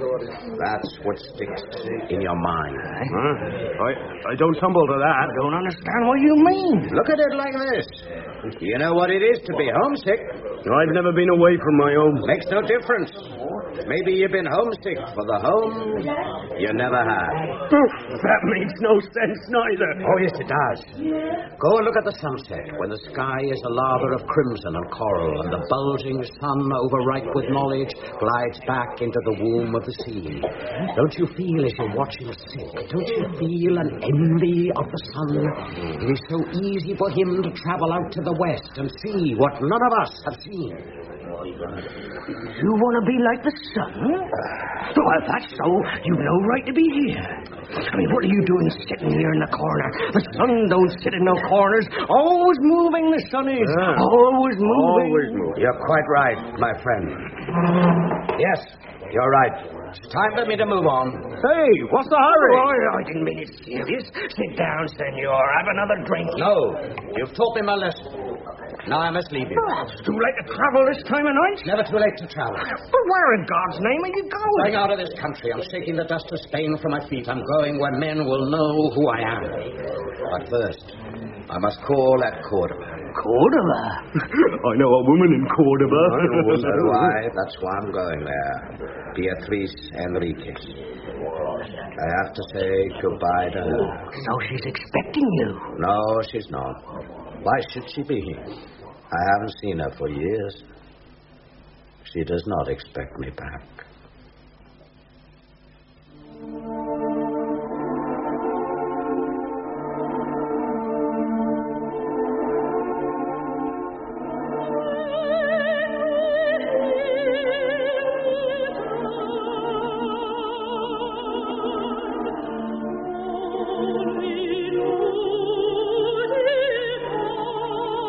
that's what sticks in your mind. Huh? I, I don't tumble to that. I don't understand what you mean. Look at it like this. You know what it is to be homesick. I've never been away from my home. Makes no difference. Maybe you've been homesick for the home you never had. That makes no sense neither. Oh, yes, it does. Go and look at the sunset, when the sky is a lather of crimson and coral, and the bulging sun, overripe with knowledge, glides back into the womb of the sea. Don't you feel as you're watching a sick? Don't you feel an envy of the sun? It is so easy for him to travel out to the west and see what none of us have seen. You want to be like the sun? Well, if that's so, you've no right to be here. I mean, what are you doing sitting here in the corner? The sun don't sit in no corners. Always moving, the sun is. Yeah. Always moving. Always moving. You're quite right, my friend. Yes, you're right. It's time for me to move on. Hey, what's the hurry? Oh, I didn't mean it serious. Sit down, senor. Have another drink. No, you've taught me my lesson. Now I must leave you. Oh, it's too late to travel this time of night. It's never too late to travel. But where in God's name are you going? Going out of this country. I'm shaking the dust of Spain from my feet. I'm going where men will know who I am. But first, I must call at Cordova. Cordova? I know a woman in Cordova. Oh, so do I. That's why I'm going there. Beatriz Enriquez. I have to say goodbye to her. So she's expecting you? No, she's not. Why should she be here? I haven't seen her for years. She does not expect me back.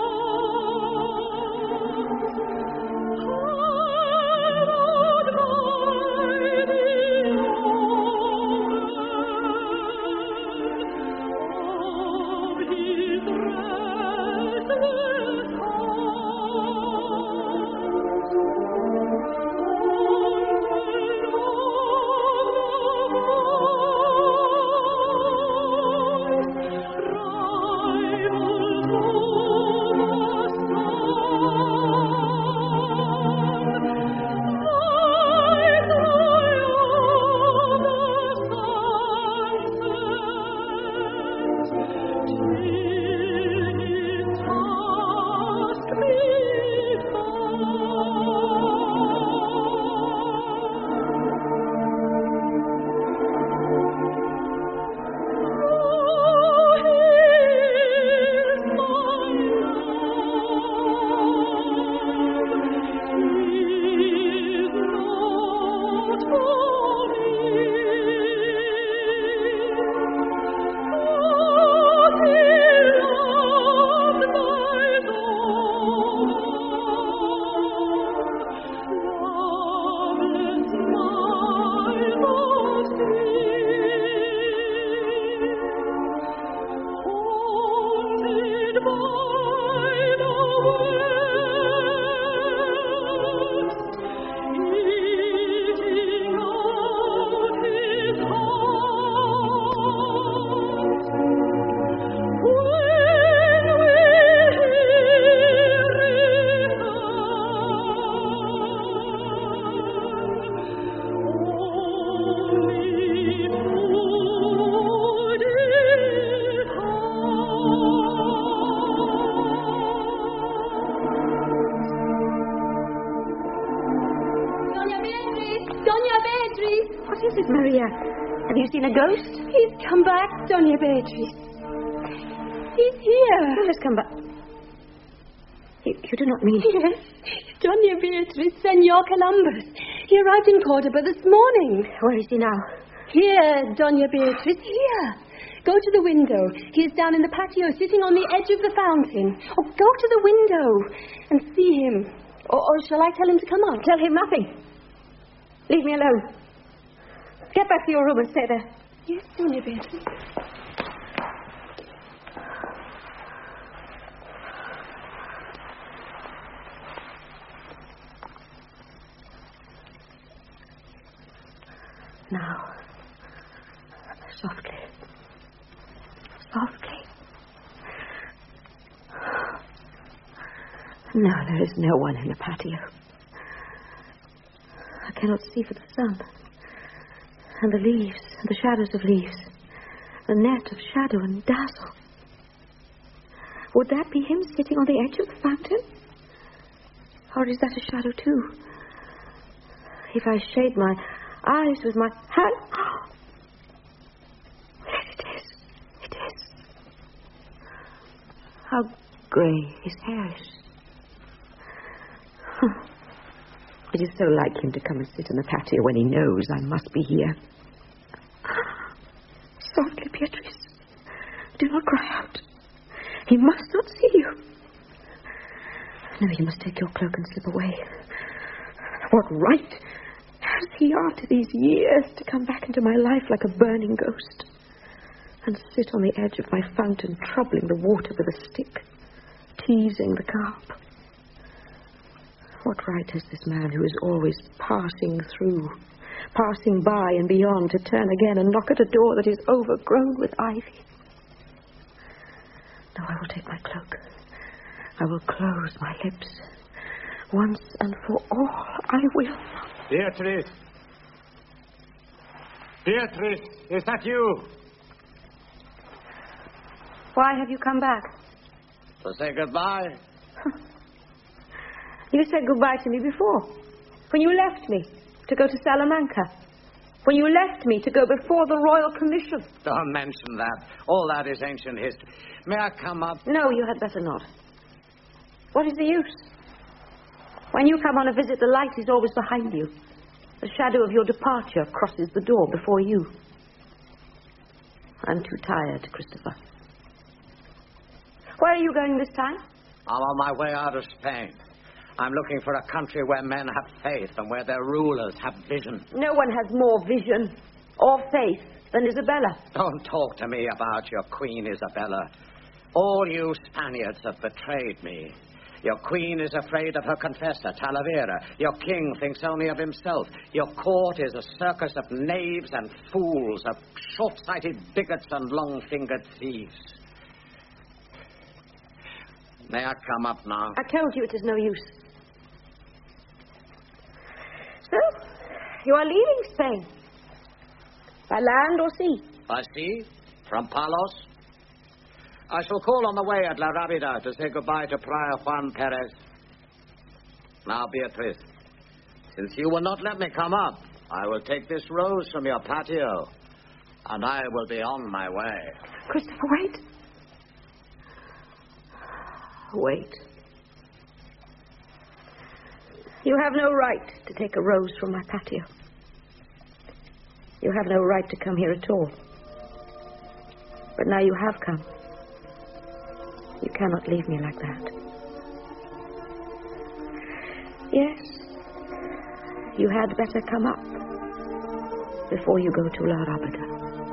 Oh, been a ghost? He's come back, Doña Beatrice. He's here. Who has come back? You, you do not mean... Yes. Doña Beatrice, Senor Columbus. He arrived in Cordoba this morning. Where is he now? Here, Doña Beatrice, here. Go to the window. He is down in the patio, sitting on the edge of the fountain. Oh, go to the window and see him. Or, or shall I tell him to come up? Tell him nothing. Leave me alone. Get back to your room and stay there. Yes, Doña Beatrice. Now, softly. Softly. No, there is no one in the patio. I cannot see for the sun. And the leaves, and the shadows of leaves. The net of shadow and dazzle. Would that be him sitting on the edge of the fountain? Or is that a shadow too? If I shade my eyes with my hand... Yes, it is. It is. How grey his hair is. It is so like him to come and sit in the patio when he knows I must be here. Softly, Beatrice. Do not cry out. He must not see you. No, you must take your cloak and slip away. What right has he, after these years, to come back into my life like a burning ghost and sit on the edge of my fountain, troubling the water with a stick, teasing the carp? What right has this man who is always passing through, passing by and beyond, to turn again and knock at a door that is overgrown with ivy? No, I will take my cloak. I will close my lips. Once and for all, I will. Beatrice! Beatrice, is that you? Why have you come back? To say goodbye. You said goodbye to me before. When you left me to go to Salamanca. When you left me to go before the Royal Commission. Don't mention that. All that is ancient history. May I come up? No, you had better not. What is the use? When you come on a visit, the light is always behind you. The shadow of your departure crosses the door before you. I'm too tired, Christopher. Where are you going this time? I'm on my way out of Spain. I'm looking for a country where men have faith and where their rulers have vision. No one has more vision or faith than Isabella. Don't talk to me about your Queen Isabella. All you Spaniards have betrayed me. Your queen is afraid of her confessor, Talavera. Your king thinks only of himself. Your court is a circus of knaves and fools, of short-sighted bigots and long-fingered thieves. May I come up now? I told you it is no use. So, you are leaving Spain. By land or sea? By sea? From Palos? I shall call on the way at La Rábida to say goodbye to Prior Juan Perez. Now, Beatrice, since you will not let me come up, I will take this rose from your patio, and I will be on my way. Christopher, wait. Wait. You have no right to take a rose from my patio. You have no right to come here at all. But now you have come. You cannot leave me like that. Yes, you had better come up before you go to La Rábida.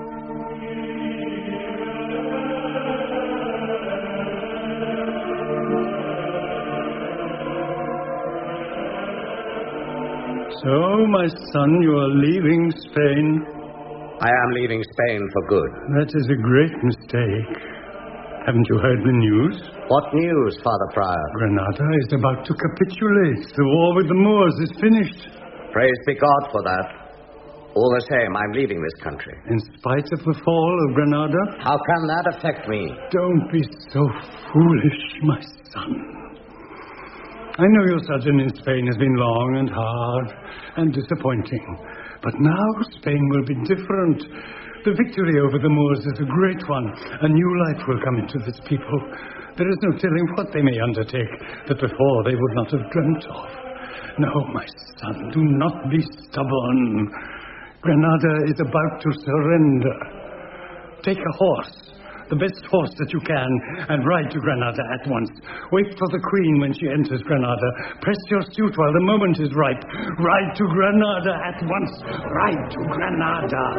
So, my son, you are leaving Spain? I am leaving Spain for good. That is a great mistake. Haven't you heard the news? What news, Father Prior? Granada is about to capitulate. The war with the Moors is finished. Praise be God for that. All the same, I'm leaving this country. In spite of the fall of Granada? How can that affect me? Don't be so foolish, my son. I know your sojourn in Spain has been long and hard and disappointing. But now Spain will be different. The victory over the Moors is a great one. A new life will come into this people. There is no telling what they may undertake that before they would not have dreamt of. No, my son, do not be stubborn. Granada is about to surrender. Take a horse, the best horse that you can, and ride to Granada at once. Wait for the Queen when she enters Granada. Press your suit while the moment is ripe. Ride to Granada at once. Ride to Granada.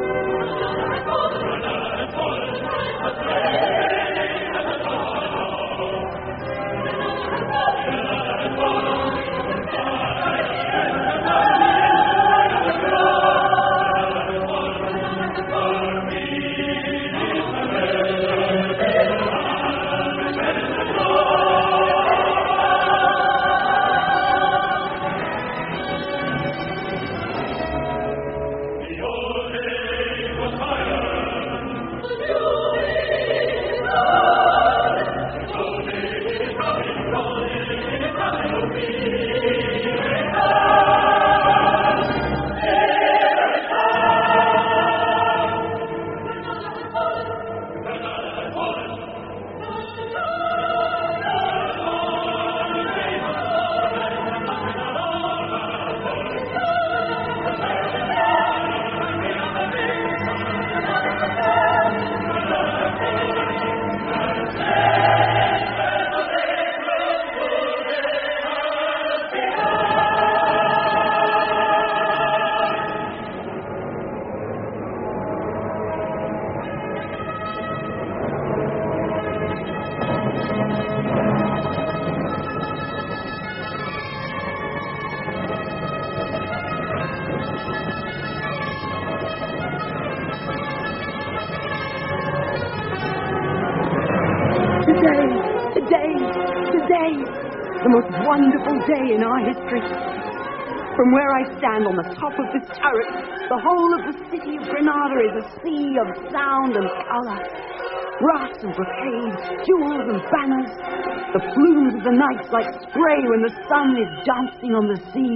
Wonderful day in our history. From where I stand on the top of this turret, the whole of the city of Granada is a sea of sound and colour. Brass and brocade, jewels and banners, the plumes of the night like spray when the sun is dancing on the sea.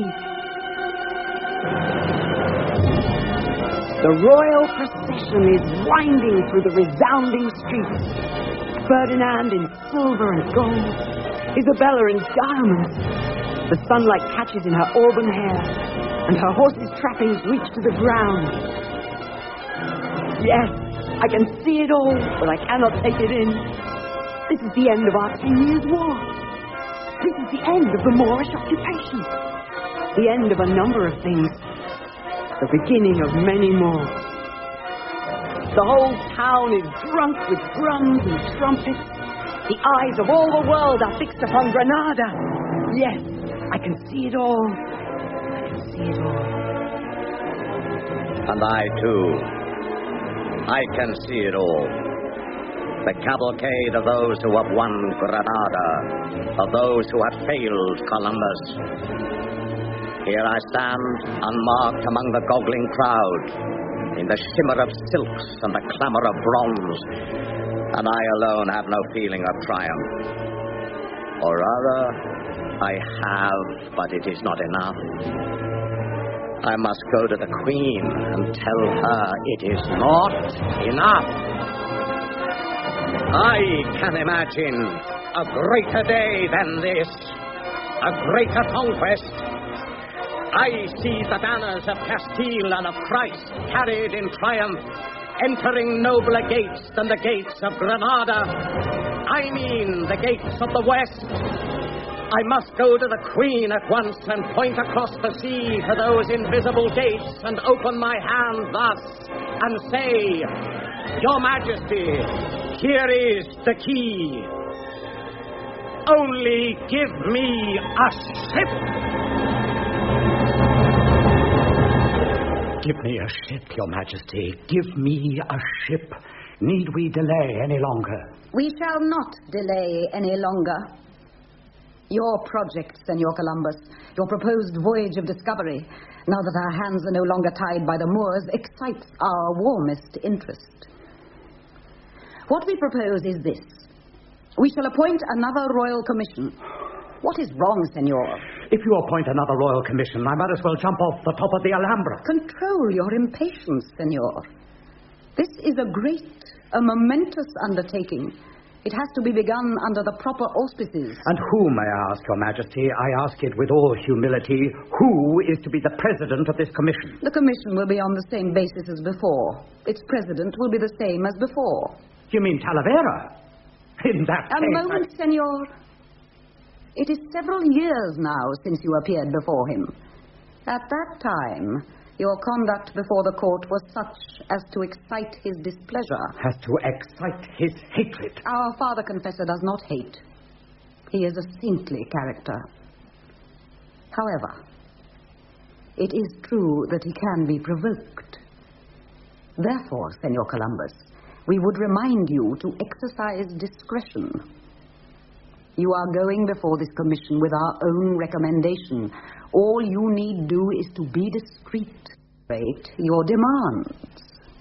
The royal procession is winding through the resounding streets. Ferdinand in silver and gold, Isabella in diamonds. The sunlight catches in her auburn hair, and her horse's trappings reach to the ground. Yes, I can see it all, but I cannot take it in. This is the end of our ten years' war. This is the end of the Moorish occupation. The end of a number of things. The beginning of many more. The whole town is drunk with drums and trumpets. The eyes of all the world are fixed upon Granada. Yes, I can see it all. I can see it all. And I, too. I can see it all. The cavalcade of those who have won Granada, of those who have failed Columbus. Here I stand, unmarked among the goggling crowd, in the shimmer of silks and the clamour of bronze, and I alone have no feeling of triumph. Or rather, I have, but it is not enough. I must go to the Queen and tell her it is not enough. I can imagine a greater day than this, a greater conquest. I see the banners of Castile and of Christ carried in triumph, entering nobler gates than the gates of Granada. I mean the gates of the West. I must go to the Queen at once and point across the sea to those invisible gates and open my hand thus and say, Your Majesty, here is the key. Only give me a ship. Give me a ship, Your Majesty. Give me a ship. Need we delay any longer? We shall not delay any longer. Your project, Senor Columbus, your proposed voyage of discovery, now that our hands are no longer tied by the Moors, excites our warmest interest. What we propose is this. We shall appoint another royal commission. What is wrong, Senor? If you appoint another royal commission, I might as well jump off the top of the Alhambra. Control your impatience, Senor. This is a great, a momentous undertaking. It has to be begun under the proper auspices. And who, may I ask, Your Majesty, I ask it with all humility, who is to be the president of this commission? The commission will be on the same basis as before. Its president will be the same as before. You mean Talavera? In that A case... moment, I... senor. It is several years now since you appeared before him. At that time, your conduct before the court was such as to excite his displeasure. Has to excite his hatred. Our father confessor does not hate. He is a saintly character. However, it is true that he can be provoked. Therefore, Senor Columbus, we would remind you to exercise discretion. You are going before this commission with our own recommendation. All you need do is to be discreet. Rate your demands.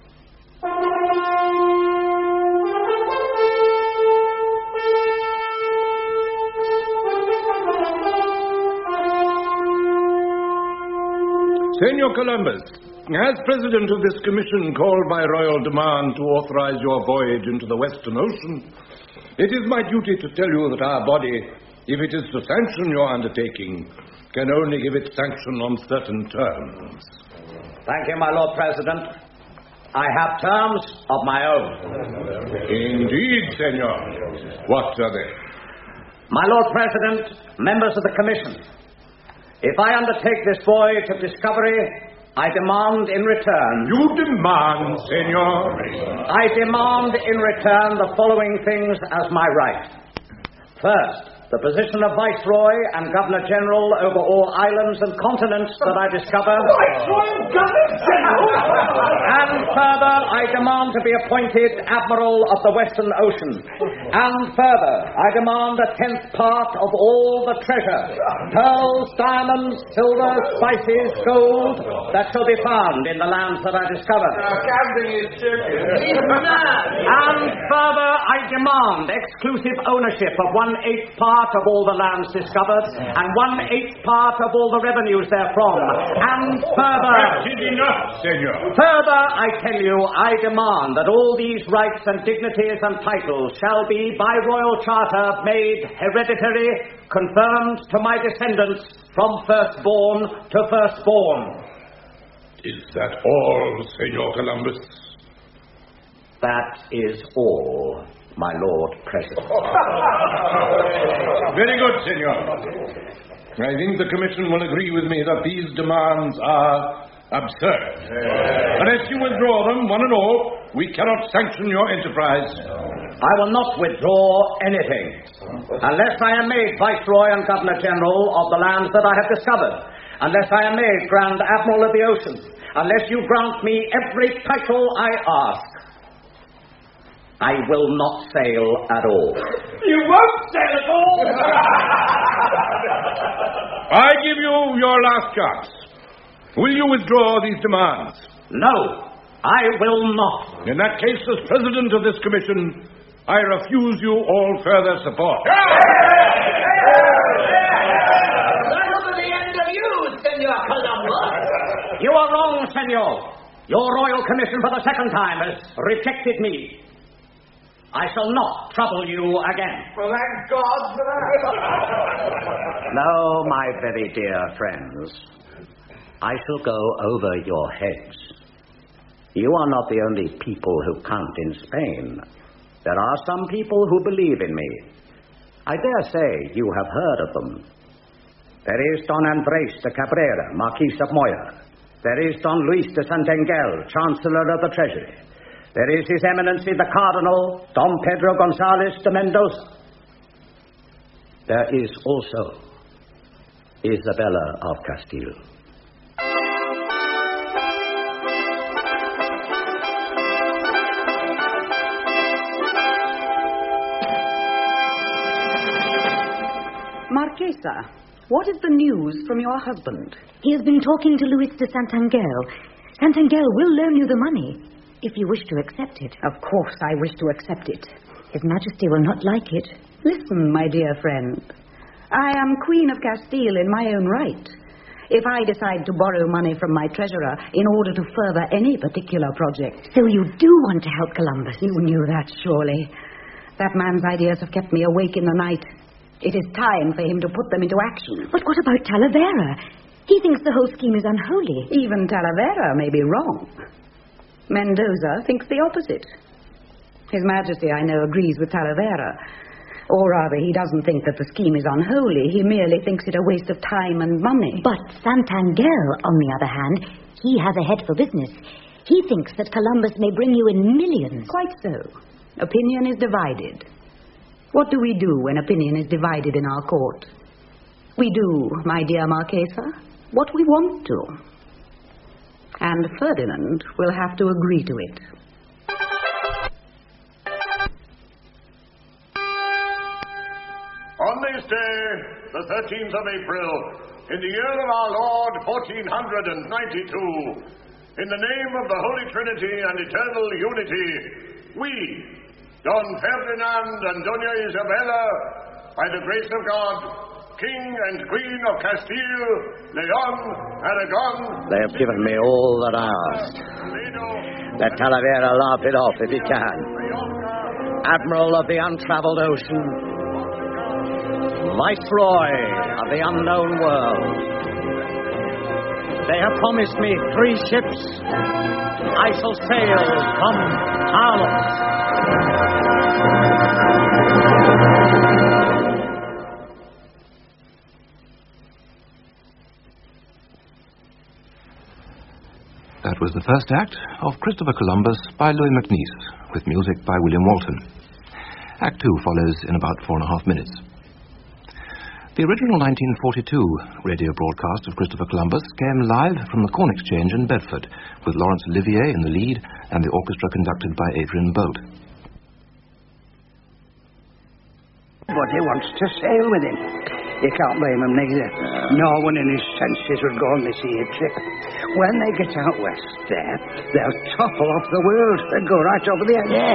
Senor Columbus, as president of this commission called by royal demand to authorize your voyage into the Western Ocean, it is my duty to tell you that our body, if it is to sanction your undertaking, can only give it sanction on certain terms. Thank you, my Lord President. I have terms of my own. Indeed, senor. What are they? My Lord President, members of the Commission, if I undertake this voyage of discovery, I demand in return... You demand, senor? I demand in return the following things as my right. First, the position of Viceroy and Governor-General over all islands and continents that I discover. Viceroy and Governor-General? And further, I demand to be appointed Admiral of the Western Ocean. And further, I demand a tenth part of all the treasure, pearls, diamonds, silver, spices, gold, that shall be found in the lands that I discover. He's mad. And further, I demand exclusive ownership of one-eighth part of all the lands discovered, and one-eighth part of all the revenues therefrom. And further... That is enough, senor. Further, I tell you, I demand that all these rights and dignities and titles shall be, by royal charter, made hereditary, confirmed to my descendants from firstborn to firstborn. Is that all, Senor Columbus? That is all, my Lord President. Very good, senor. I think the Commission will agree with me that these demands are absurd. Unless you withdraw them, one and all, we cannot sanction your enterprise. I will not withdraw anything unless I am made Viceroy and Governor-General of the lands that I have discovered, unless I am made Grand Admiral of the Ocean, unless you grant me every title I ask. I will not sail at all. You won't sail at all? I give you your last chance. Will you withdraw these demands? No, I will not. In that case, as president of this commission, I refuse you all further support. That'll be the end of you, Senor Columbus. You are wrong, senor. Your royal commission for the second time has rejected me. I shall not trouble you again. Well, thank God for that. No, my very dear friends. I shall go over your heads. You are not the only people who count in Spain. There are some people who believe in me. I dare say you have heard of them. There is Don Andrés de Cabrera, Marquis of Moya. There is Don Luis de Santangel, Chancellor of the Treasury. There is His Eminency the Cardinal, Don Pedro González de Mendoza. There is also Isabella of Castile. Marquesa, what is the news from your husband? He has been talking to Luis de Santangel. Santangel will loan you the money, if you wish to accept it. Of course I wish to accept it. His Majesty will not like it. Listen, my dear friend. I am Queen of Castile in my own right. if I decide to borrow money from my treasurer in order to further any particular project. So you do want to help Columbus? You knew that, surely. That man's ideas have kept me awake in the night. It is time for him to put them into action. But what about Talavera? He thinks the whole scheme is unholy. Even Talavera may be wrong. Mendoza thinks the opposite. His Majesty, I know, agrees with Talavera. Or rather, he doesn't think that the scheme is unholy. He merely thinks it a waste of time and money. But Santangel, on the other hand, he has a head for business. He thinks that Columbus may bring you in millions. Quite so. Opinion is divided. What do we do when opinion is divided in our court? We do, my dear Marquesa, what we want to. And Ferdinand will have to agree to it. On this day, the thirteenth of April, in the year of our Lord, fourteen ninety-two, in the name of the Holy Trinity and eternal unity, we, Don Ferdinand and Doña Isabella, by the grace of God, King and Queen of Castile, Leon, Aragon... They have given me all that I asked. Let Talavera laugh it off if he can. Admiral of the untravelled ocean, Viceroy of the unknown world. They have promised me three ships. I shall sail from Talos. That was the first act of Christopher Columbus by Louis MacNeice, with music by William Walton. Act two follows in about four and a half minutes. The original nineteen forty-two radio broadcast of Christopher Columbus came live from the Corn Exchange in Bedford, with Laurence Olivier in the lead and the orchestra conducted by Adrian Bolt. Everybody wants to sail with him. You can't blame him neither. No one in his senses would go on this here trip. When they get out west there, they'll topple off the world and go right over the edge.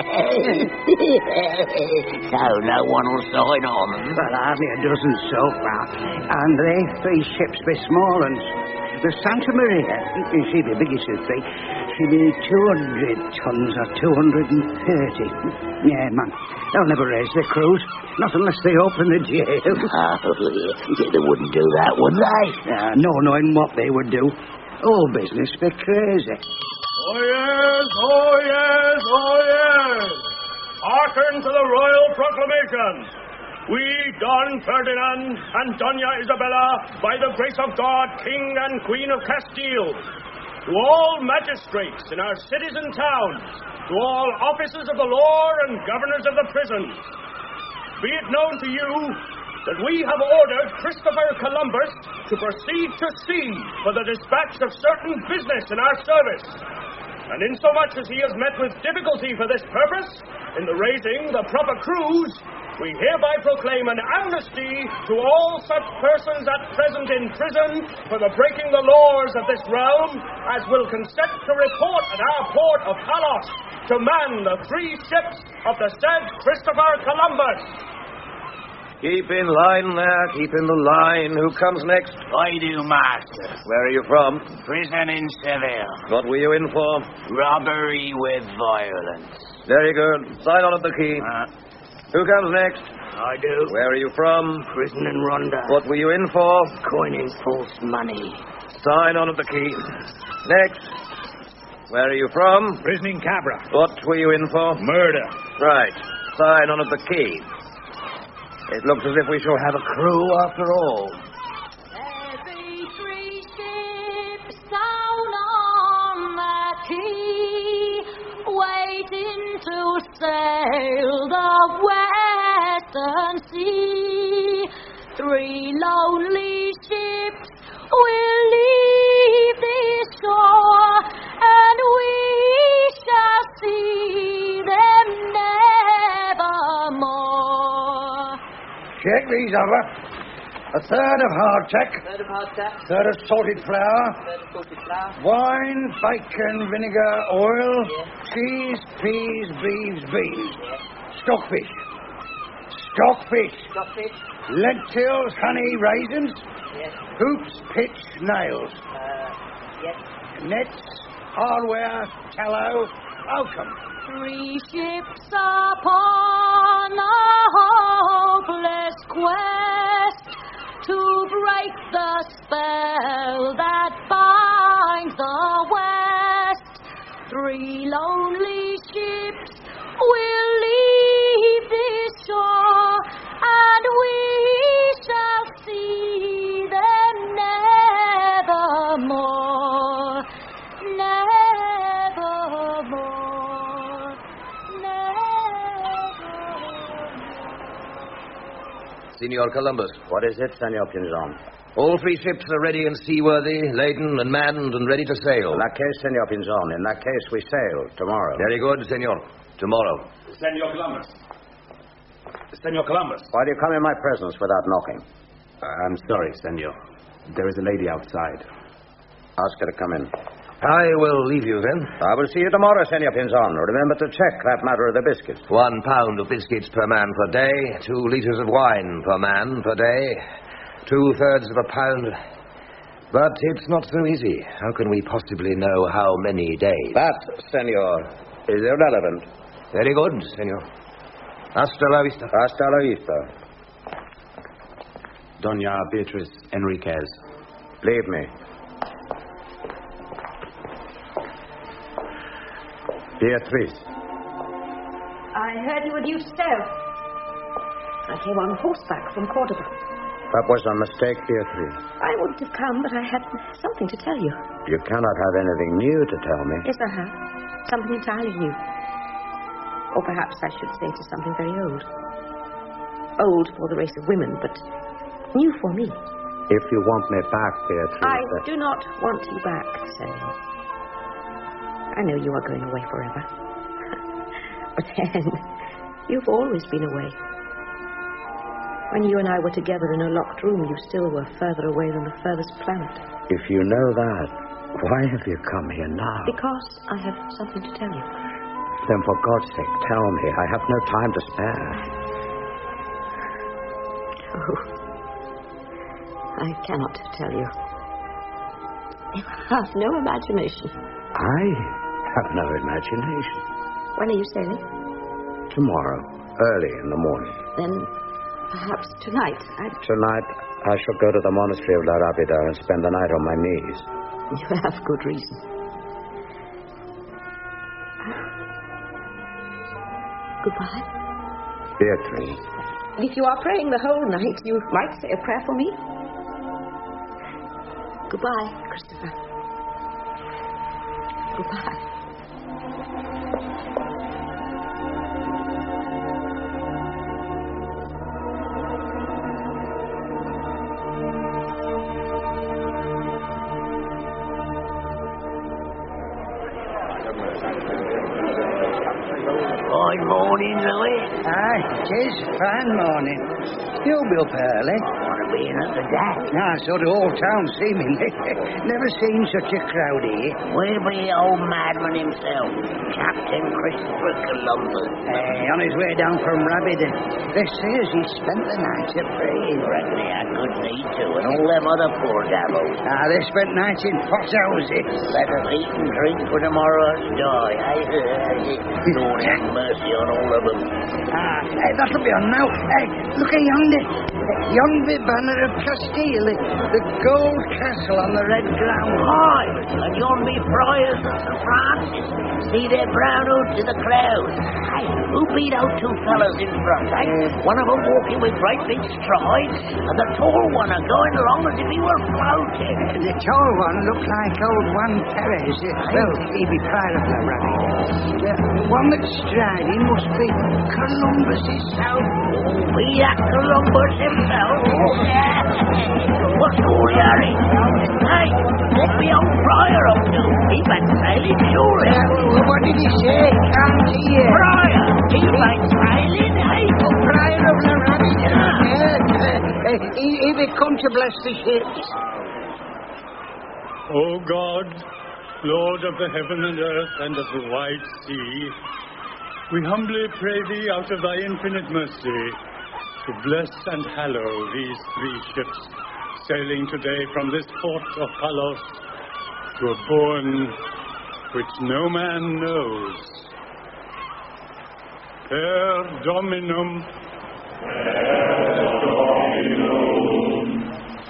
So no one will sign on? Well, hardly a dozen so far. And they three ships be small ones. The Santa Maria, she'd be biggest of the three. She'd be two hundred tons or two hundred thirty. Yeah, man. They'll never raise their crews. Not unless they open the jail. Oh, they wouldn't do that, would they? Uh, no knowing what they would do. All business be crazy. Oh, yes, oh, yes, oh, yes. Hearken to the royal proclamation. We, Don Ferdinand and Doña Isabella, by the grace of God, King and Queen of Castile, to all magistrates in our cities and towns, to all officers of the law and governors of the prisons, be it known to you that we have ordered Christopher Columbus to proceed to sea for the dispatch of certain business in our service. And insomuch as he has met with difficulty for this purpose, in the raising the proper crews, we hereby proclaim an amnesty to all such persons at present in prison for the breaking the laws of this realm, as will consent to report at our port of Talos to man the three ships of the said Christopher Columbus. Keep in line there, keep in the line. Who comes next? I do, master. Where are you from? Prison in Seville. What were you in for? Robbery with violence. Very good. Sign on at the key. Uh, Who comes next? I do. Where are you from? Prison in Ronda. What were you in for? Coining false money. Sign on at the key. Next. Where are you from? Prison in Cabra. What were you in for? Murder. Right. Sign on at the key. It looks as if we shall have a crew after all. There be three ships down on the quay, waiting to sail the western sea. Three lonely ships will leave this shore, and we shall see them nevermore. Check these over. A third of hardtack. Third of hardtack. Third of salted flour. Third of salted flour. Wine, bacon, vinegar, oil. Yeah. Cheese, peas, beans, beans. Yeah. Stockfish. Stockfish. Stockfish? Lentils, honey, raisins. Yes. Hoops, pitch, nails. Uh, yes. Nets, hardware, tallow, oakum. Three ships upon a hopeless quest to break the spell that binds the West. Three lonely ships will leave this shore, and we shall see them nevermore, nevermore, nevermore. Senor Columbus. What is it, Senor Pinzon? All three ships are ready and seaworthy, laden and manned and ready to sail. In that case, Senor Pinzon, in that case we sail tomorrow. Very good, senor. Tomorrow. Senor Columbus. Senor Columbus. Why do you come in my presence without knocking? I'm sorry, senor. There is a lady outside. Ask her to come in. I will leave you then. I will see you tomorrow, Senor Pinzon. Remember to check that matter of the biscuits. One pound of biscuits per man per day, two litres of wine per man per day, two-thirds of a pound. But it's not so easy. How can we possibly know how many days? That, senor, is irrelevant. Very good, senor. Hasta la vista. Hasta la vista. Doña Beatriz Enriquez. Leave me. Beatriz. I heard you were due to sail. I came on horseback from Cordoba. That was a mistake, Beatriz. I wouldn't have come, but I had something to tell you. You cannot have anything new to tell me. Yes, I have. Something entirely new. Or perhaps I should say to something very old. Old for the race of women, but new for me. If you want me back, Beatriz... I that... do not want you back, Senor. I know you are going away forever. But then, you've always been away. When you and I were together in a locked room, you still were further away than the furthest planet. If you know that, why have you come here now? Because I have something to tell you. Then for God's sake, tell me. I have no time to spare. Oh, I cannot tell you. You have no imagination. I have no imagination. When are you sailing? Tomorrow, early in the morning. Then perhaps tonight. I... Tonight, I shall go to the monastery of La Rábida and spend the night on my knees. You have good reason. Goodbye. Beatriz. If you are praying the whole night, you might say a prayer for me. Goodbye, Christopher. Goodbye. Fine morning, Louis. Aye, it is. Fine morning. You'll be up early. Want to be in at the deck? Ah, so do all town, seemingly. Never seen such a crowd here. Where'll be the old madman himself, Captain Christopher Columbus? Hey, on his way down from Rabida. They say as he spent the night at praying. Reckon he had good need to, and all them other poor devils. Ah, they spent nights in pot houses. Let us eat and drink for tomorrow's die, eh? Lord have mercy on all of them. Ah, hey, that'll be on now. Hey, look at yonder. Yonder banner of Castile. The, the gold castle on the red ground. Aye, and yon be friars of Saint Francis. See their brown hoods in the clouds. Hey, who be those two fellows in front, eh? One of them walking with great big strides, and the tall one a going along as if he were floating. The tall one looked like old Juan Perez. Well, he be prior of the rabbit. The one that's striding must be Columbus himself. Be that Columbus himself? What's all Harry? Hey, what be old Friar up to? He been sailing, surely. Uh, what did he say? Can't hear. Friar! He been sailing, eh? Oh, Friar of the Rabbit. Yes. Uh, he, he be come to bless the ships. O God, Lord of the heaven and earth and of the wide sea, we humbly pray thee out of thy infinite mercy, to bless and hallow these three ships sailing today from this port of Palos to a bourne which no man knows. Per Dominum. Per Dominum.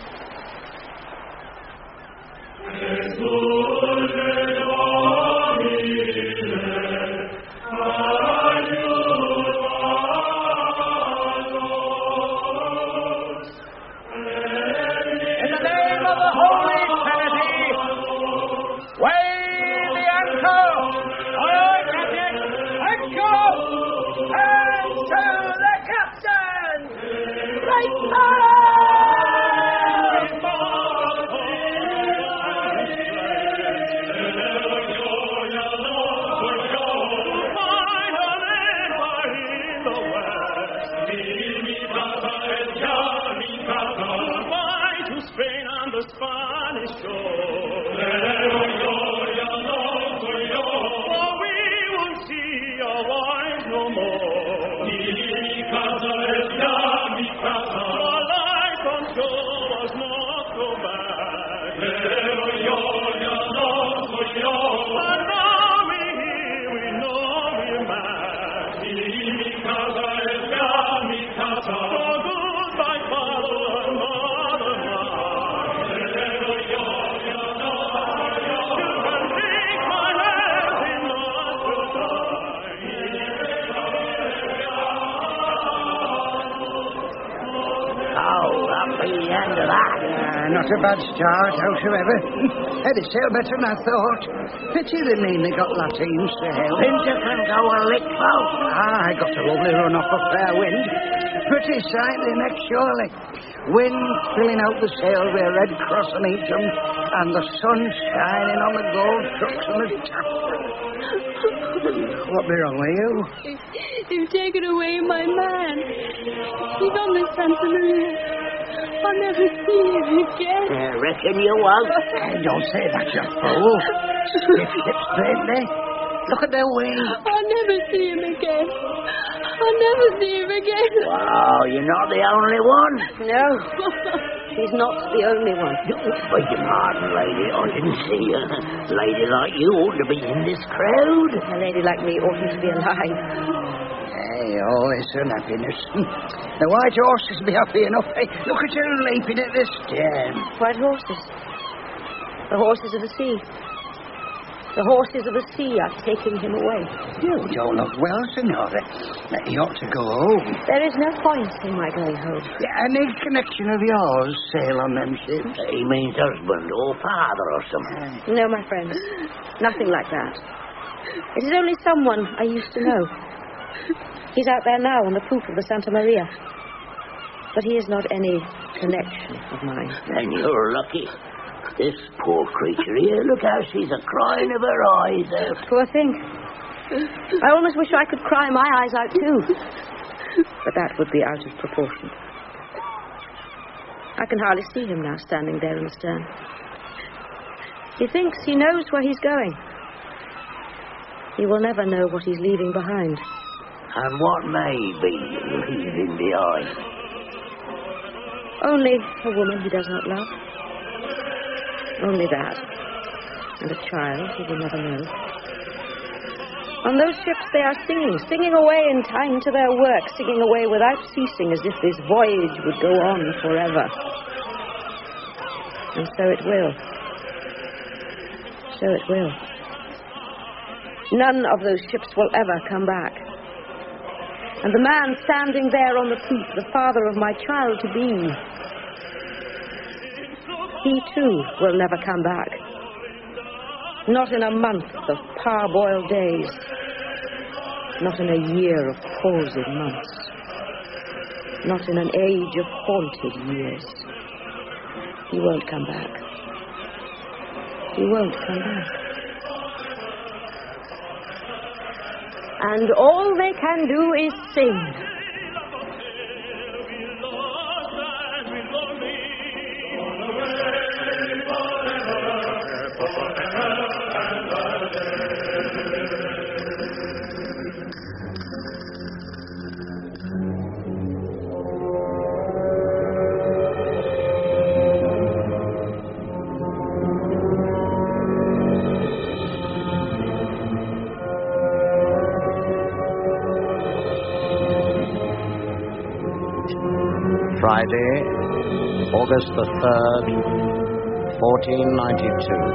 Not a bad start, howsoever. Had it sailed better than I thought. Pity they mainly got lateen sail. Winter can go a lick out. Ah, I got a lovely run off a fair wind. Pretty sight the next, surely. Wind filling out the sail with a red cross on each of them, and the sun shining on the gold trucks and the taffrail. What be wrong with you? They've taken away my man. He's on the Santa Maria. I'll never see him again. I reckon you won't. Hey, don't say that, you fool. Stiff ships, ain't they? Look at their wings. I'll never see him again. I'll never see him again. Wow, you're not the only one. No, she's not the only one. Beg your pardon, lady. I didn't see you. A lady like you ought to be in this crowd. A lady like me oughtn't to be alive. Hey, always an happiness. The white horses be happy enough. Hey, look at her leaping at the stern. White horses? The horses of the sea. The horses of the sea are taking him away. You don't look well, Senora. You ought to go home. There is no point in my going home. Yeah, any connection of yours sail on them ships? He means husband or father or something. No, my friend. Nothing like that. It is only someone I used to know. He's out there now on the poop of the Santa Maria. But he is not any connection of mine. Then you're lucky. This poor creature here, look how she's a-crying of her eyes out. Poor thing. I almost wish I could cry my eyes out too. But that would be out of proportion. I can hardly see him now standing there in the stern. He thinks he knows where he's going. He will never know what he's leaving behind. And what may be leaving behind? Only a woman he does not love. Only that. And a child he will never know. On those ships they are singing, singing away in time to their work, singing away without ceasing as if this voyage would go on forever. And so it will. So it will. None of those ships will ever come back. And the man standing there on the poop, the father of my child-to-be, he too will never come back. Not in a month of parboiled days. Not in a year of palsied months. Not in an age of haunted years. He won't come back. He won't come back. And all they can do is sing. Friday, August the third, fourteen ninety-two.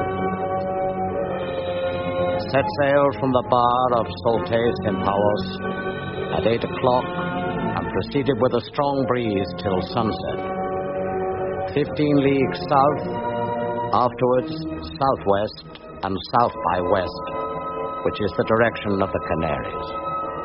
Set sail from the bar of Soltes in Paos at eight o'clock and proceeded with a strong breeze till sunset. Fifteen leagues south, afterwards southwest and south by west, which is the direction of the Canaries.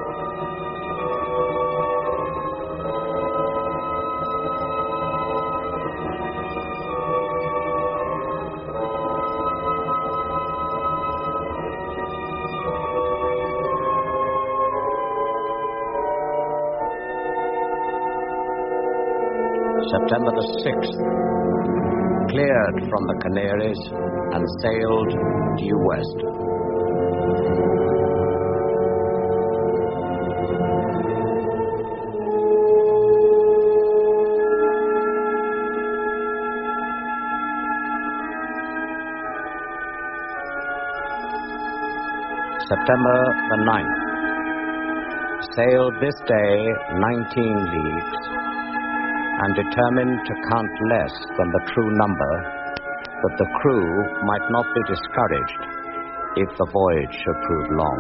September the sixth, cleared from the Canaries and sailed due west. September the ninth, sailed this day nineteen leagues, and determined to count less than the true number, that the crew might not be discouraged if the voyage should prove long.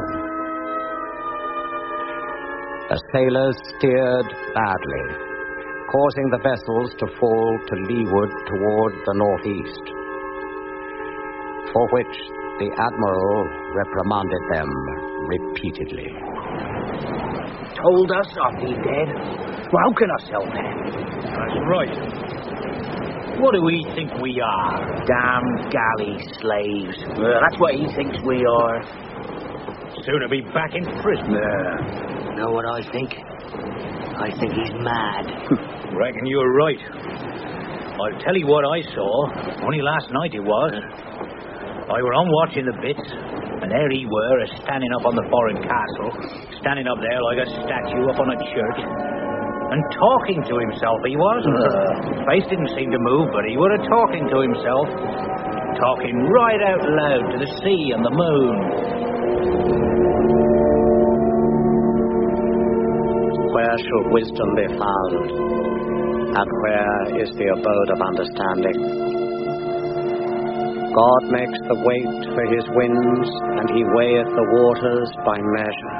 The sailors steered badly, causing the vessels to fall to leeward toward the northeast, for which the admiral reprimanded them repeatedly. Told us I'd be dead. Well, how can I sell that? That's right. What do we think we are? Damn galley slaves. Uh, that's what he thinks we are. Sooner be back in prison. Uh, know what I think? I think he's mad. Reckon you're right. I'll tell you what I saw. Only last night it was. I were on watch in the bits, and there he were, a standing up on the foreign castle, standing up there like a statue up on a church, and talking to himself, he was. Uh, face didn't seem to move, but he were a talking to himself, talking right out loud to the sea and the moon. Where shall wisdom be found, and where is the abode of understanding? God makes the weight for his winds, and he weigheth the waters by measure.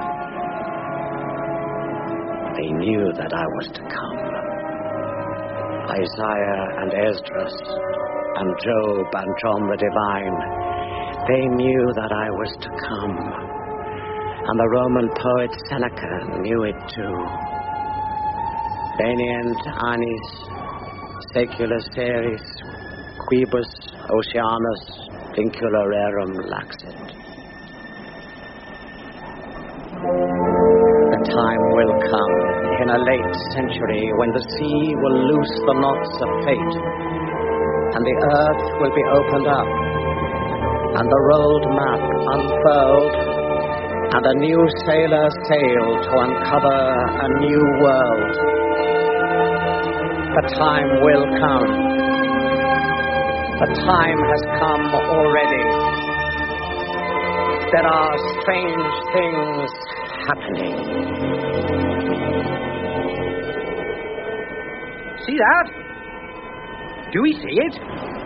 They knew that I was to come. Isaiah and Esdras and Job and John the Divine, they knew that I was to come. And the Roman poet Seneca knew it too. Venient annis, secula seris, quibus oceanus vincula rerum laxit. The time will come in a late century when the sea will loose the knots of fate, and the earth will be opened up, and the rolled map unfurled, and a new sailor sail to uncover a new world. The time will come. The time has come already. There are strange things happening. See that? Do we see it?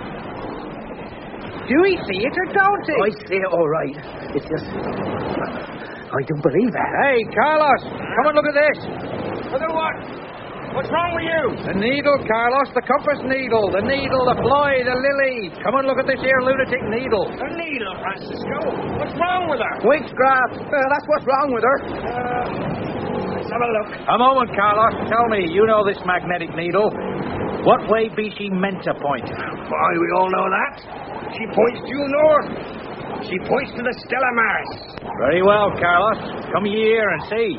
Do we see it or don't we? I see it all right. It's just... I don't believe that. Hey, Carlos, come and look at this. Look at what? What's wrong with you? The needle, Carlos, the compass needle. The needle, the fly, the lily. Come and look at this here lunatic needle. The needle, Francisco. What's wrong with her? Witchcraft. Uh, that's what's wrong with her. Uh, let's have a look. A moment, Carlos. Tell me, you know this magnetic needle. What way be she meant to point? Why, we all know that. She points due north. She points to the Stella Maris. Very well, Carlos. Come here and see.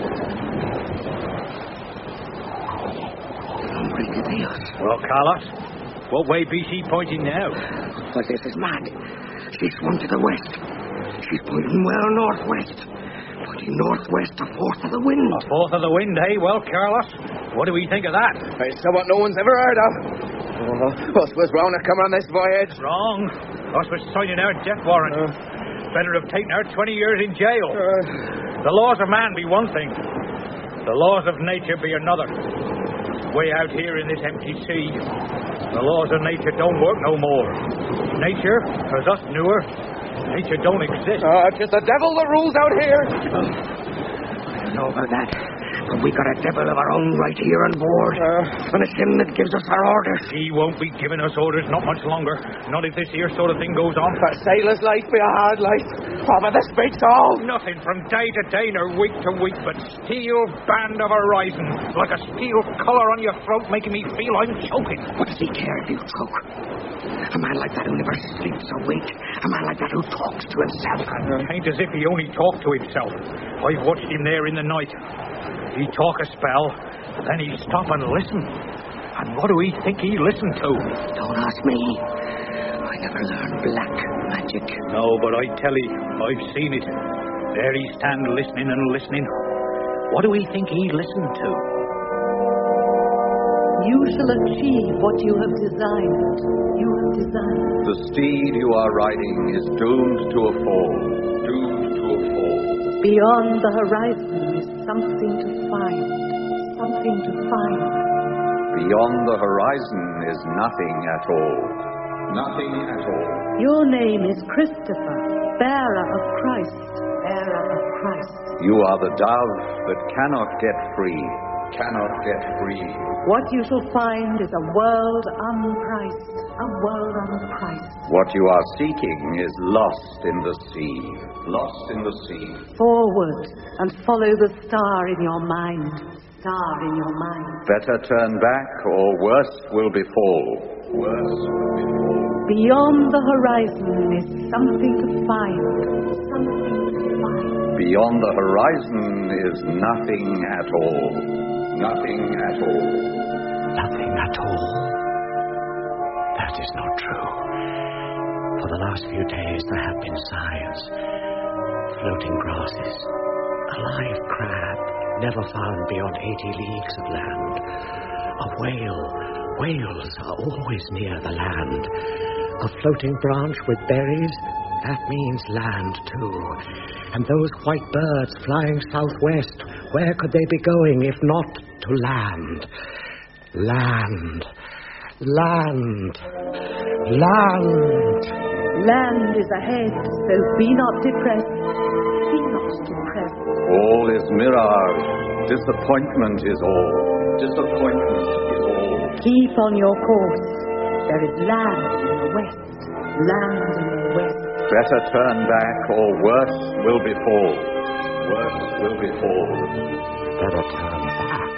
Well, Carlos, what way be she pointing now? But this is mad. She's swung to the west. She's pointing well northwest. Pointing northwest a fourth of the wind. A fourth of the wind, eh? Well, Carlos, what do we think of that? It's what no one's ever heard of. Oh, us was wrong to come on this voyage. Wrong. Us was signing our death warrant. Uh, Better have taken her twenty years in jail. Uh, the laws of man be one thing. The laws of nature be another. way out here in this empty sea. The laws of nature don't work no more. Nature, as us knew her, nature don't exist. Uh, it's the devil that rules out here. I don't know about that. But we got a devil of our own right here on board. Uh, and it's him that gives us our orders. He won't be giving us orders not much longer. Not if this here sort of thing goes on. A sailor's life be a hard life. Oh, but this beats all. Nothing from day to day nor week to week but steel band of horizon. Like a steel collar on your throat making me feel I'm choking. What does he care if you choke? A man like that who never sleeps or wakes. A man like that who talks to himself. It ain't as if he only talked to himself. I've watched him there in the night. He'd talk a spell, then he'd stop and listen. And what do he think he listened to? Don't ask me. I never learned black magic. No, but I tell you, I've seen it. There he stand listening and listening. What do he think he listened to? You shall achieve what you have designed. You have designed. The steed you are riding is doomed to a fall. Doomed to a fall. Beyond the horizon is something to find. Something to find. Beyond the horizon is nothing at all. Nothing at all. Your name is Christopher, bearer of Christ. Bearer of Christ. You are the dove that cannot get free. Cannot get free. What you shall find is a world unpriced. A world unpriced. What you are seeking is lost in the sea. Lost in the sea. Forward and follow the star in your mind. Star in your mind. Better turn back or worse will befall. Worse will befall. Beyond the horizon is something to find. Something to find. Beyond the horizon is nothing at all. Nothing at all. Nothing at all? That is not true. For the last few days there have been signs. Floating grasses. A live crab never found beyond eighty leagues of land. A whale. Whales are always near the land. A floating branch with berries. That means land, too. And those white birds flying southwest, where could they be going if not to land? Land. Land. Land. Land is ahead, so be not depressed. Be not depressed. All is mirage. Disappointment is all. Disappointment is all. Keep on your course. There is land in the west. Land in the west. Better turn back, or worse will befall. Worse will befall. Better turn back.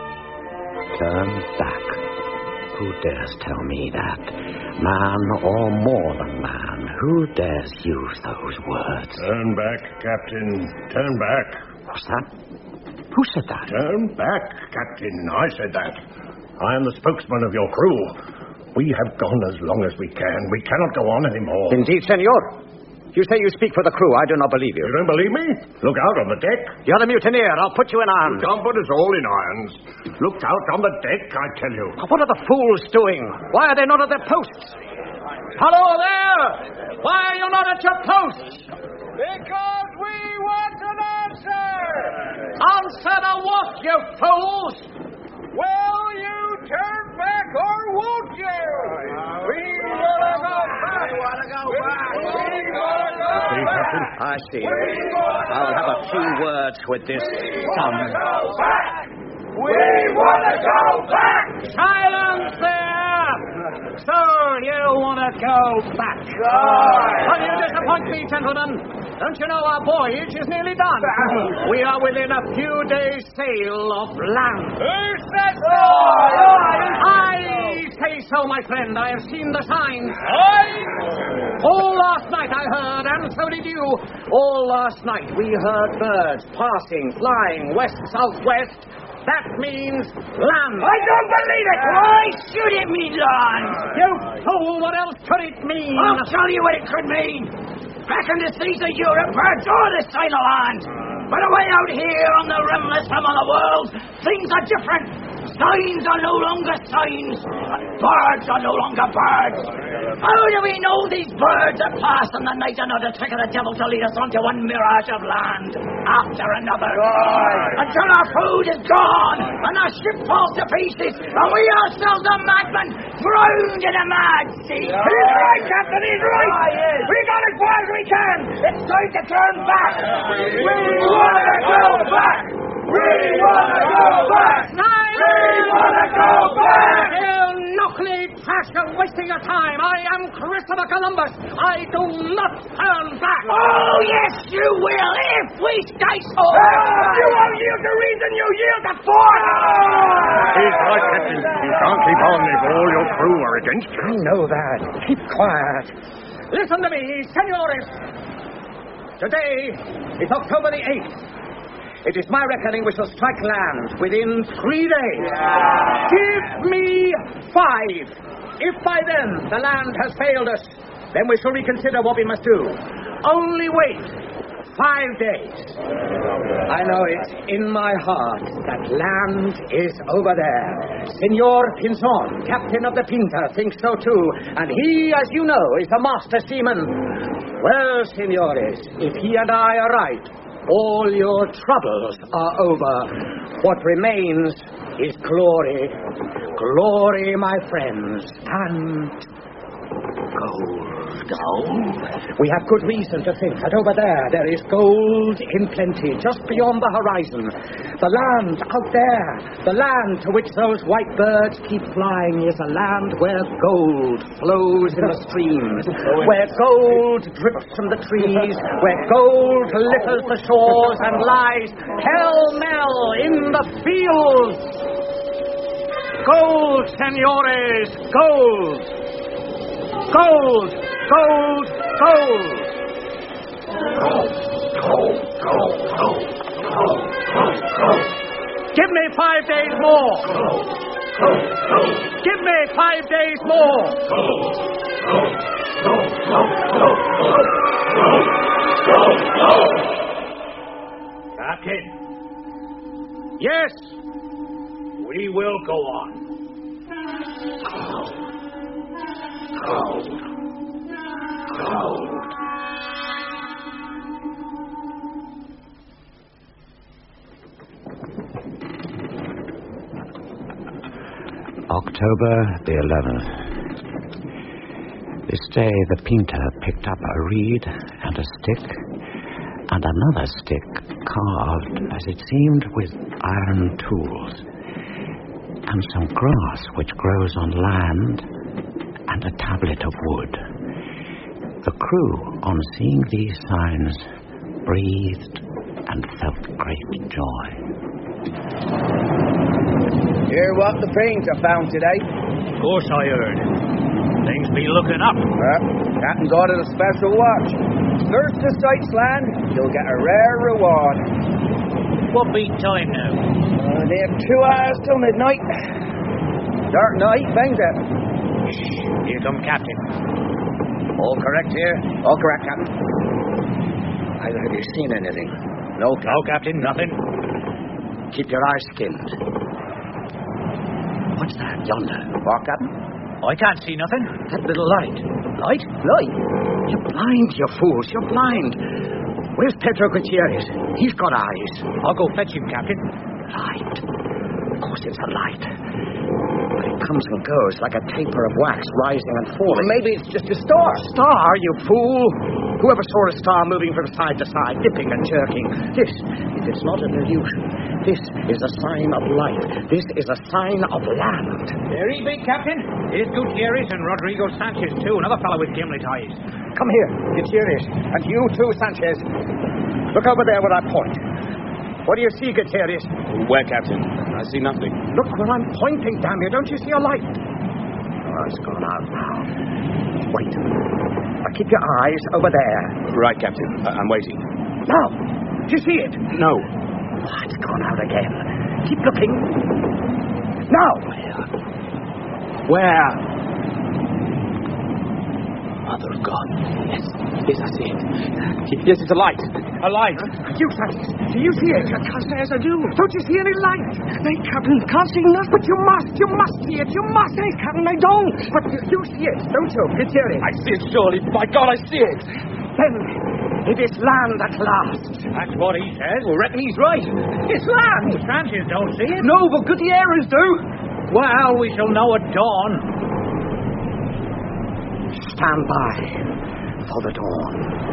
Turn back. Who dares tell me that? Man or more than man? Who dares use those words? Turn back, Captain. Turn back. What's that? Who said that? Turn back, Captain. I said that. I am the spokesman of your crew. We have gone as long as we can. We cannot go on anymore. Indeed, senor. You say you speak for the crew. I do not believe you. You don't believe me? Look out on the deck. You're the mutineer. I'll put you in irons. You can't put us all in irons. Look out on the deck, I tell you. What are the fools doing? Why are they not at their posts? Hello there! Why are you not at your posts? Because we want an answer! Answer the what, you fools? Will you turn back or won't you? We want to go back. We want to go back. We want to go back. I see. I'll have a few words with this son. We want to go back. Silence there! So you want to go back? Well, you disappoint me, gentlemen. Don't you know our voyage is nearly done? We are within a few days' sail of land. Who says so? I say so, my friend. I have seen the signs. I... All last night I heard, and so did you. All last night we heard birds passing, flying west, southwest. That means land. I don't believe it. Why should it mean land? You fool, what else could it mean? I'll tell you what it could mean. Back in the seas of Europe, birds are the sign of land. But away out here on the rimless rim of the world, things are different. signs are no longer signs, and birds are no longer birds. How do we know these birds are past in the night and are the trick of the devil to lead us onto one mirage of land after another? Right. Until our food is gone, and our ship falls to pieces, and we ourselves are madmen, drowned in a mad sea. Yeah. He's right, Captain, he's right. right. We got as far as we can. It's time to turn back. We, we want to go back. We want to go back. Nine. We want to go back. You knuckly trash, you're wasting your time. I am Christopher Columbus. I do not turn back. Oh, yes, you will, if we stay so. Uh, you won't yield to reason, you yield to force. He's right, Captain. You can't keep on if all your crew are against you. I know that. Keep quiet. Listen to me, senores. Today is October the eighth. It is my reckoning we shall strike land within three days. Yeah. Give me five. If by then the land has failed us, then we shall reconsider what we must do. Only wait five days. I know it in my heart that land is over there. Senor Pinzon, captain of the Pinta, thinks so too. And he, as you know, is a master seaman. Well, senores, if he and I are right, all your troubles are over. What remains is glory. Glory, my friends, and gold. Gold? We have good reason to think that over there there is gold in plenty, just beyond the horizon. The land out there, the land to which those white birds keep flying, is a land where gold flows in the streams, where gold drips from the trees, where gold litters the shores and lies pell-mell in the fields. Gold, senores, gold! Gold! Gold! Gold! Gold! Gold! Gold! Gold! Gold! Gold! Gold! Give me five days more! Gold! Gold! Gold! Give me five days more! Gold! Gold! Gold! Gold! Gold! Gold! Gold! Captain. Yes. We will go on. Gold. Gold. Gold. October the eleventh. This day the Pinta picked up a reed and a stick, and another stick carved, as it seemed, with iron tools, and some grass which grows on land, and a tablet of wood. The crew, on seeing these signs, breathed and felt great joy. Hear what the painter found today? Of course I heard. Things be looking up. Uh, Captain's ordered a special watch. First to sights land, you'll get a rare reward. What be time now? Uh, they have two hours till midnight. Dark night, bangs it. Here come Captain. All correct here? All correct, Captain. Either have you seen anything? No, Captain. No, Captain, nothing. Keep your eyes skinned. What's that yonder? What, Captain? I can't see nothing. That little light. Light? Light? You're blind, you fools. You're blind. Where's Pedro Gutierrez? He's got eyes. I'll go fetch him, Captain. Light. Of course it's a light. But it comes and goes like a taper of wax, rising and falling. Well, maybe it's just a star. Star, you fool. Whoever saw a star moving from side to side, dipping and jerking? This, if it's not an illusion, this is a sign of life. This is a sign of land. There he be, Captain. Here's Gutierrez and Rodrigo Sanchez, too. Another fellow with gimlet eyes. Come here, Gutierrez. And you too, Sanchez. Look over there where I point. What do you see, Gutierrez? Where, Captain? I see nothing. Look where I'm pointing, damn you. Don't you see a light? Oh, it's gone out now. Wait. Now keep your eyes over there. Right, Captain. I- I'm waiting. Now. Do you see it? No. Oh, it's gone out again. Keep looking. Now. Where? Mother of God. Yes, yes, I see it. Yes, it's a light. A light. You, Francis, do you see it? I can't say as I do. Don't you see any light? Nay, Captain, can't see nothing. But you must, you must see it. You must. Nay, Captain, I don't. But you, you see it, don't you? It's here. I see it, surely. By God, I see it. Then it is land at last. That's what he says. We reckon he's right. It's land. The Francis don't see it. No, but Gutierrez do. Well, we shall know at dawn. Stand by for the dawn.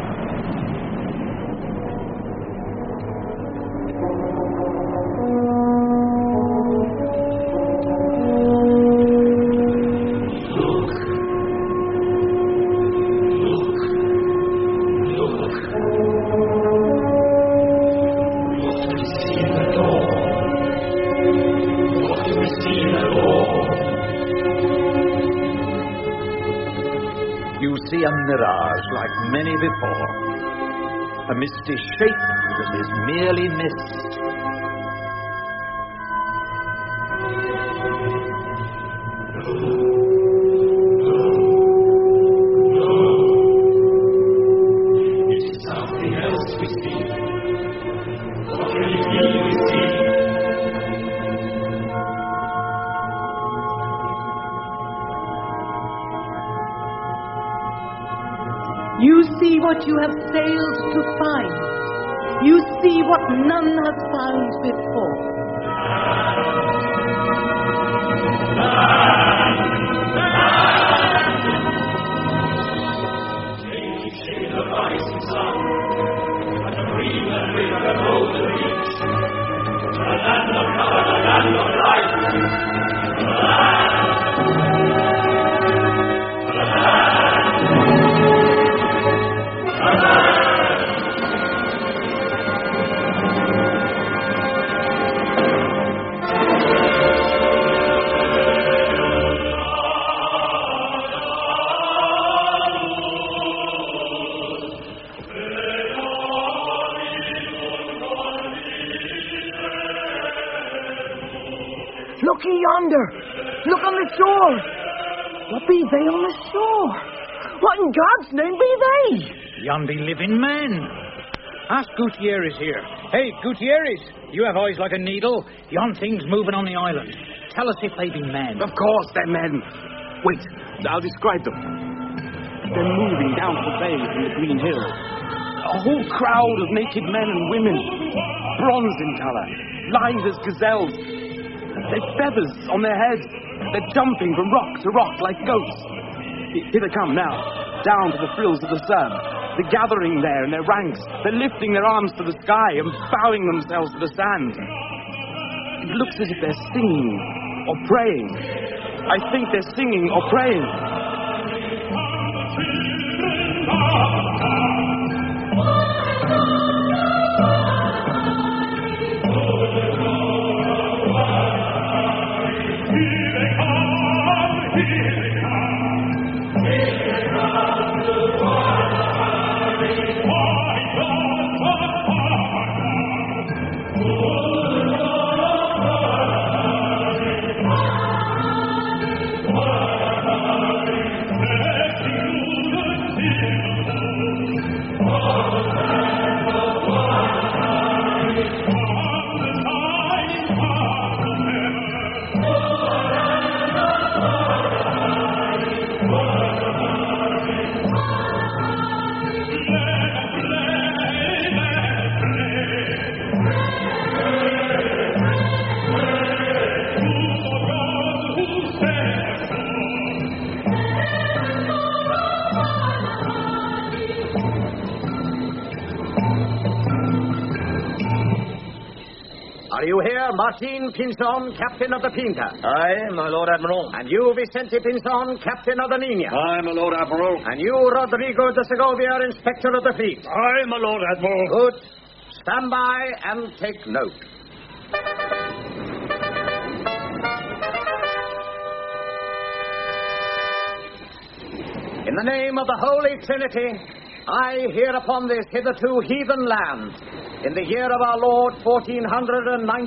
A mirage like many before, a misty shape that is merely mist. It is something else we see. What can it be we see? You see what you have sailed to find. You see what none has found before. Take shade of rising sun, and the green and ring of the golden reach. The land of color, the land of light. The land. The land. Look yonder. Look on the shore. What be they on the shore? What in God's name be they? Yon be living men. Ask Gutierrez here. Hey, Gutierrez, you have eyes like a needle. Yon thing's moving on the island. Tell us if they be men. Of course they're men. Wait, I'll describe them. They're moving down the bay from the green hill. A whole crowd of naked men and women, bronze in color, lithe as gazelles. They've feathers on their heads. They're jumping from rock to rock like goats. Here they come now, down to the frills of the sun. They're gathering there in their ranks. They're lifting their arms to the sky and bowing themselves to the sand. It looks as if they're singing or praying. I think they're singing or praying. Are you here, Martin Pinzon, captain of the Pinta? Aye, my Lord Admiral. And you, Vicente Pinzon, captain of the Nina? Aye, my Lord Admiral. And you, Rodrigo de Segovia, inspector of the fleet? Aye, my Lord Admiral. Good. Stand by and take note. In the name of the Holy Trinity, I here upon this hitherto heathen land, in the year of our Lord fourteen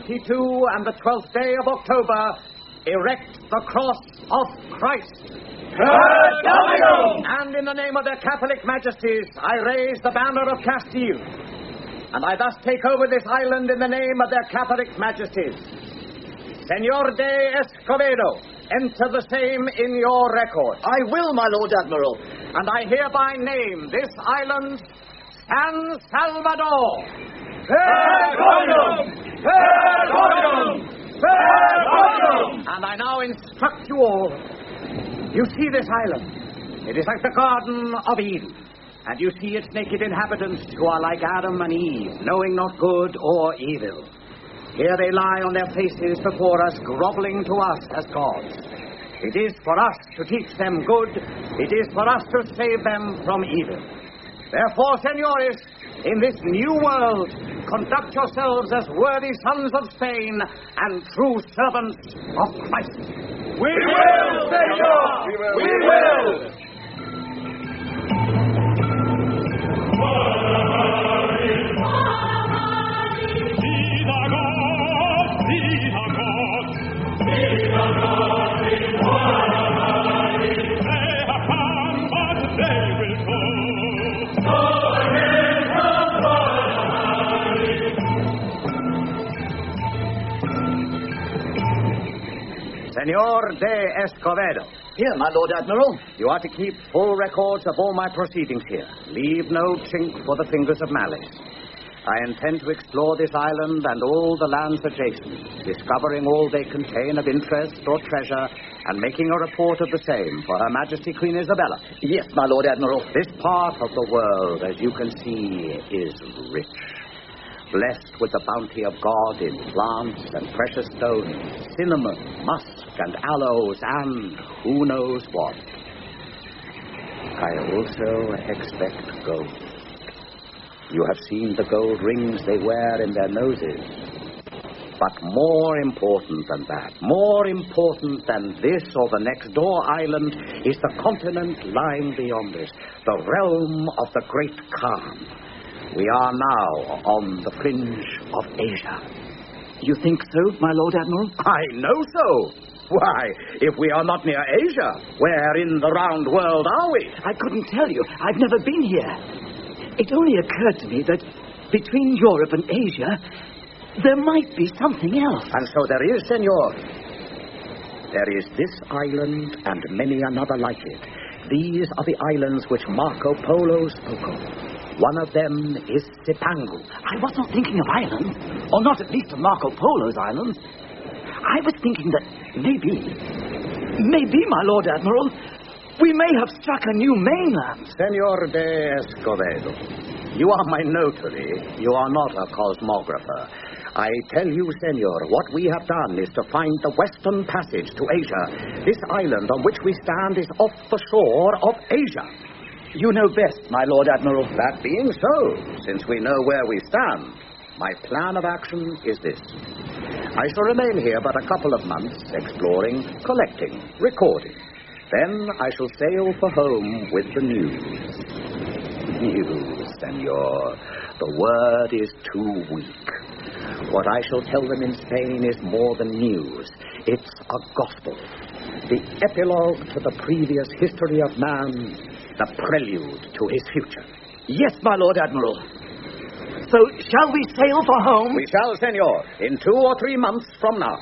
ninety-two and the twelfth day of October, erect the cross of Christ. And in the name of their Catholic Majesties, I raise the banner of Castile. And I thus take over this island in the name of their Catholic Majesties. Senor de Escobedo, enter the same in your record. I will, my Lord Admiral. And I hereby name this island San Salvador. And I now instruct you all. You see this island. It is like the Garden of Eden. And you see its naked inhabitants who are like Adam and Eve, knowing not good or evil. Here they lie on their faces before us, groveling to us as gods. It is for us to teach them good. It is for us to save them from evil. Therefore, senores, in this new world, conduct yourselves as worthy sons of Spain and true servants of Christ. We will, senor! We will! We will. Senor de Escobedo. Here, my Lord Admiral. You are to keep full records of all my proceedings here. Leave no chink for the fingers of malice. I intend to explore this island and all the lands adjacent, discovering all they contain of interest or treasure, and making a report of the same for Her Majesty Queen Isabella. Yes, my Lord Admiral. This part of the world, as you can see, is rich. Blessed with the bounty of God in plants and precious stones, cinnamon, musk, and aloes, and who knows what. I also expect gold. You have seen the gold rings they wear in their noses. But more important than that, more important than this or the next door island, is the continent lying beyond us, the realm of the Great Khan. We are now on the fringe of Asia. You think so, my Lord Admiral? I know so. Why, if we are not near Asia, where in the round world are we? I couldn't tell you. I've never been here. It only occurred to me that between Europe and Asia, there might be something else. And so there is, senor. There is this island and many another like it. These are the islands which Marco Polo spoke of. One of them is Cipangu. I wasn't thinking of islands, or not at least of Marco Polo's islands. I was thinking that maybe, maybe, my Lord Admiral, we may have struck a new mainland. Senor de Escobedo, you are my notary. You are not a cosmographer. I tell you, senor, what we have done is to find the western passage to Asia. This island on which we stand is off the shore of Asia. You know best, my Lord Admiral. That being so, since we know where we stand, my plan of action is this. I shall remain here but a couple of months, exploring, collecting, recording. Then I shall sail for home with the news. News, senor. The word is too weak. What I shall tell them in Spain is more than news. It's a gospel. The epilogue to the previous history of man, the prelude to his future. Yes, my Lord Admiral. So, shall we sail for home? We shall, senor, in two or three months from now.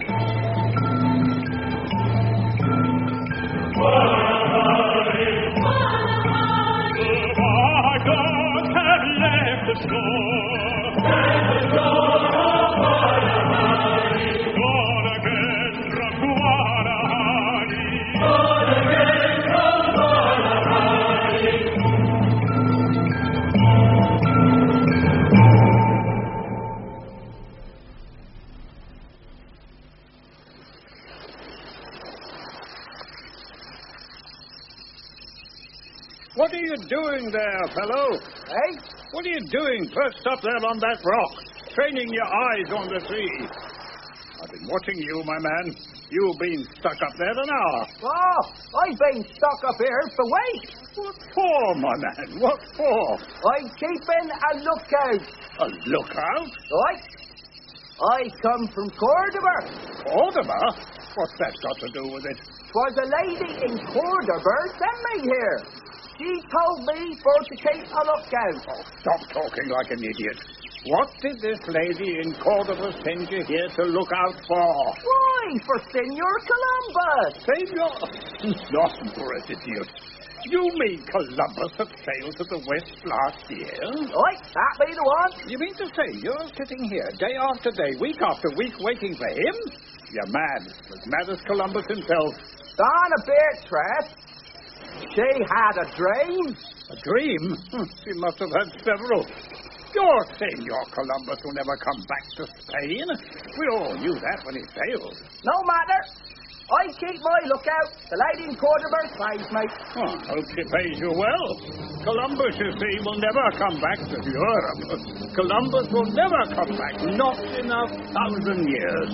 What are you doing there, fellow? Eh? What are you doing perched up there on that rock, training your eyes on the sea? I've been watching you, my man. You've been stuck up there an hour. Oh, I've been stuck up here for wait. What for, my man? What for? I'm keeping a lookout. A lookout? Right? I come from Cordoba. Cordoba? What's that got to do with it? 'Twas a lady in Cordoba sent me here. She told me for to keep a lookout. Oh, stop talking like an idiot. What did this lady in Cordoba send you here to look out for? Why, for Senor Columbus. Senor? Nonsense, idiot. You mean Columbus that sailed to the west last year? Right, that be the one. You mean to say you're sitting here day after day, week after week, waiting for him? You're mad. As mad as Columbus himself. Donna Beatrice. She had a dream. A dream? Hm, she must have had several. You're Senor Columbus will never come back to Spain. We all knew that when he sailed. No matter. I keep my lookout. The lady in Cordoba pays me. Oh, hope she pays you well. Columbus, you see, will never come back to Europe. Columbus will never come back. Not in a thousand years.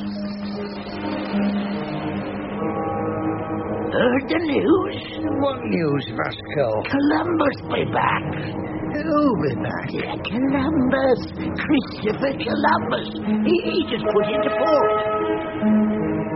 Heard the news? What news, Vasco? Columbus be back. Who'll be back? Yeah, Columbus. Christopher Columbus. He, he just put into port.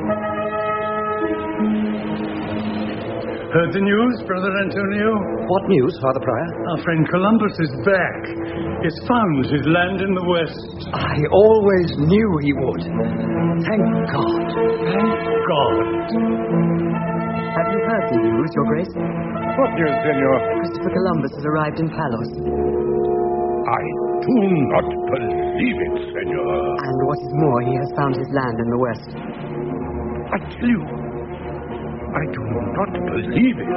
Heard the news, Brother Antonio? What news, Father Prior? Our friend Columbus is back. He's found his land in the west. I always knew he would. Thank God. Thank God. Have you heard the news, Your Grace? What news, Senor? Christopher Columbus has arrived in Palos. I do not believe it, Senor. And what is more, he has found his land in the west. I tell you, I do not believe it.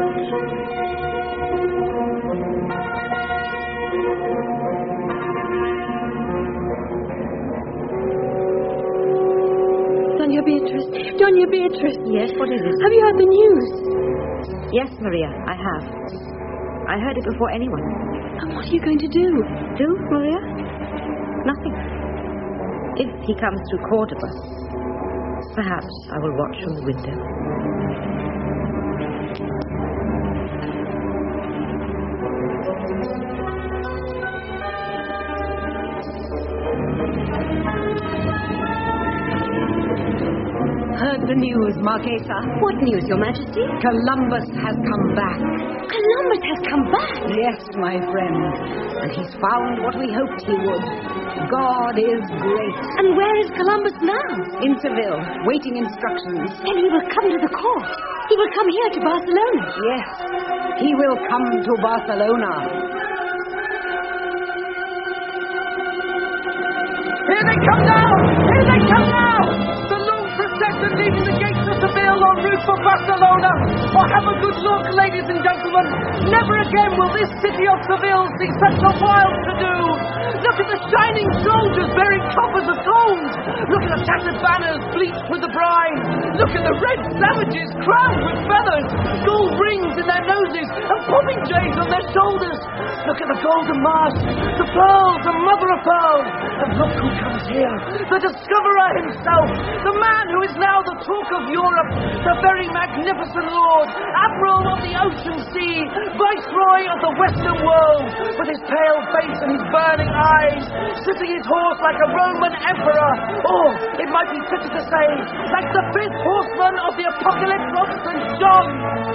Doña Beatrice, Doña Beatrice. Yes, what is it? Have you heard the news? Yes, Maria, I have. I heard it before anyone. And what are you going to do? Do, Maria? Nothing. If he comes through Cordoba, perhaps I will watch from the window. Heard the news, Marquesa. What news, Your Majesty? Columbus has come back. Columbus has come back? Yes, my friend. And he's found what we hoped he would. God is great. And where is Columbus now? In Seville, waiting instructions. Then he will come to the court. He will come here to Barcelona. Yes, he will come to Barcelona. Here they come now! Here they come now! The long procession leaving the gates of Seville en route for Barcelona. Oh, have a good look, ladies and gentlemen. Never again will this city of Seville see such a wild to-do. Look at the shining soldiers bearing coppers of gold. Look at the tattered banners bleached with the brine. Look at the red savages crowned with feathers, gold rings in their noses, and popinjays on their shoulders. Look at the golden mask, the pearls, the mother of pearls. And look who comes here, the discoverer himself, the man who is now the talk of Europe, the very magnificent lord, admiral of the ocean sea, viceroy of the western world, with his pale face and his burning eyes, sitting his horse like a Roman emperor, or, it might be fitter to say, like the fifth horseman of the apocalypse of Saint John.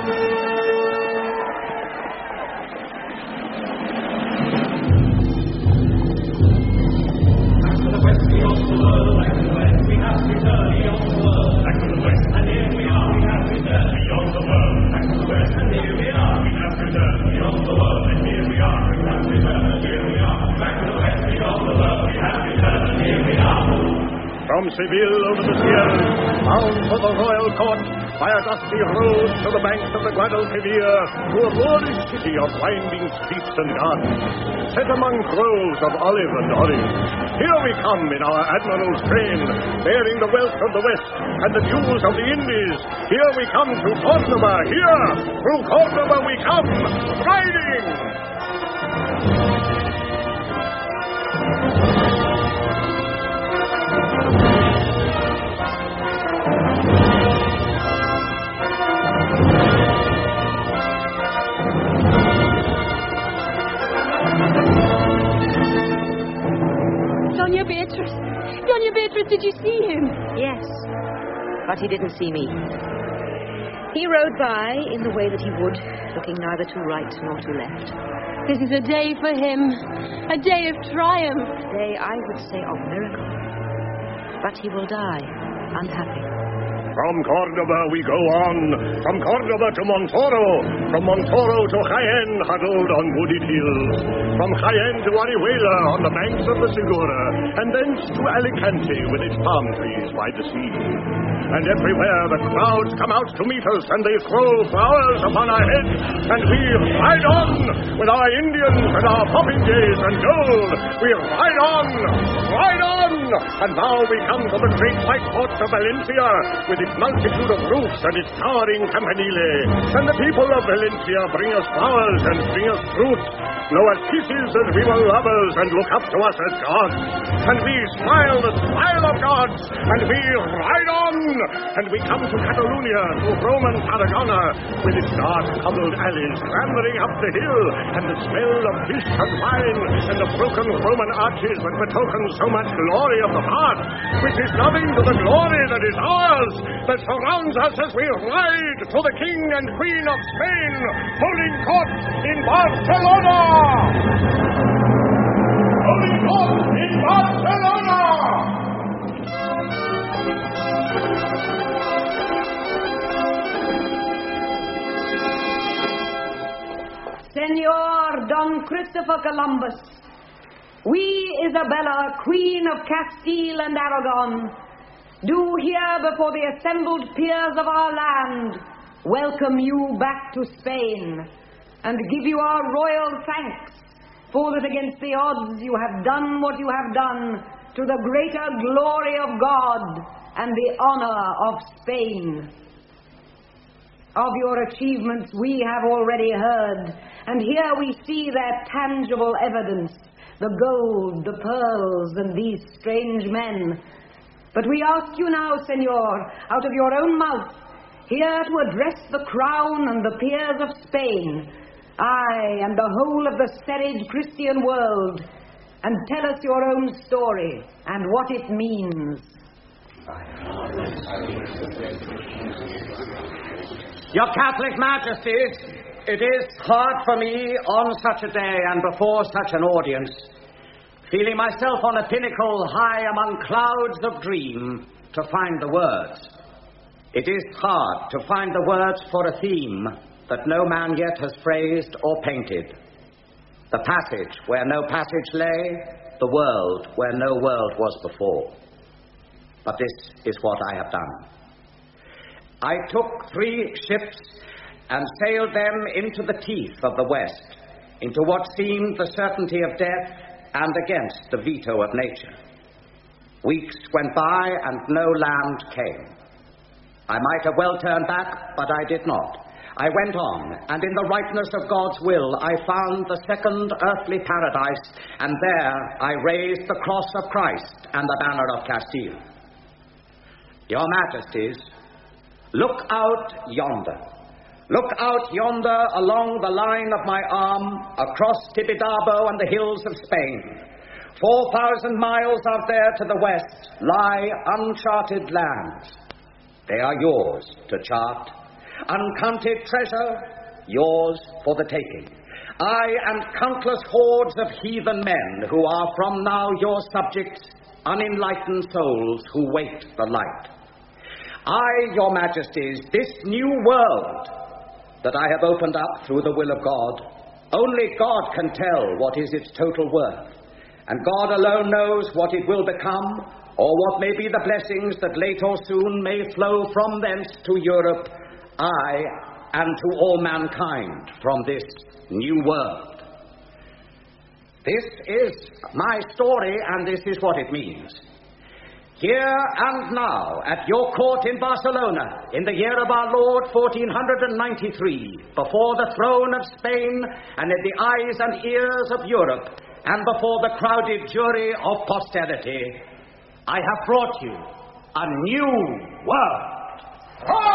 From Seville over the Sierras, bound for the royal court, by a dusty road to the banks of the Guadalquivir, to a roaring city of winding streets and gardens, set among groves of olive and orange. Here we come in our admiral's train, bearing the wealth of the West and the jewels of the Indies. Here we come to Cordoba, here, through Cordoba we come, riding! Doña Beatrice, Doña Beatrice, did you but he didn't see me. He rode by in the way that he would, looking neither to right nor to left. This is a day for him, a day of triumph. A day, I would say, of miracle. But he will die unhappy. From Cordova we go on, from Cordova to Montoro, from Montoro to Jaén, huddled on wooded hills, from Jaén to Orihuela on the banks of the Segura, and thence to Alicante with its palm trees by the sea. And everywhere the crowds come out to meet us, and they throw flowers upon our heads, and we ride on with our Indians and our popinjays and gold. We ride on, ride on, and now we come to the great white fort of Valencia, with its multitude of roofs and its towering campanile. And the people of Valencia bring us flowers and bring us fruit, know us kisses and we were lovers and look up to us as gods. And we smile the smile of gods, and we ride on, and we come to Catalonia, to Roman Tarragona, with its dark cobbled alleys clambering up the hill, and the smell of fish and wine, and the broken Roman arches that betoken so much glory of the past, which is nothing to the glory that is ours, that surrounds us as we ride to the King and Queen of Spain, holding court in Barcelona! Holding court in Barcelona! Senor Don Christopher Columbus, we, Isabella, Queen of Castile and Aragon, do here before the assembled peers of our land welcome you back to Spain and give you our royal thanks for that against the odds you have done what you have done to the greater glory of God and the honor of Spain. Of your achievements we have already heard, and here we see their tangible evidence, the gold, the pearls, and these strange men. But we ask you now, Senor, out of your own mouth, here to address the crown and the peers of Spain, aye, and the whole of the serried Christian world, and tell us your own story and what it means. Your Catholic Majesties, it is hard for me on such a day and before such an audience, feeling myself on a pinnacle high among clouds of dream, to find the words. It is hard to find the words for a theme that no man yet has phrased or painted. The passage where no passage lay, the world where no world was before. But this is what I have done. I took three ships and sailed them into the teeth of the West, into what seemed the certainty of death and against the veto of nature. Weeks went by and no land came. I might have well turned back, but I did not. I went on, and in the ripeness of God's will, I found the second earthly paradise, and there I raised the cross of Christ and the banner of Castile. Your Majesties, look out yonder. Look out yonder along the line of my arm, across Tibidabo and the hills of Spain. Four thousand miles out there to the west lie uncharted lands. They are yours to chart. Uncounted treasure, yours for the taking. I and countless hordes of heathen men who are from now your subjects, unenlightened souls who wait the light. I, your Majesties, this new world that I have opened up through the will of God, only God can tell what is its total worth, and God alone knows what it will become, or what may be the blessings that late or soon may flow from thence to Europe, I, and to all mankind from this new world. This is my story, and this is what it means. Here and now, at your court in Barcelona, in the year of our Lord fourteen ninety-three, before the throne of Spain and in the eyes and ears of Europe, and before the crowded jury of posterity, I have brought you a new world.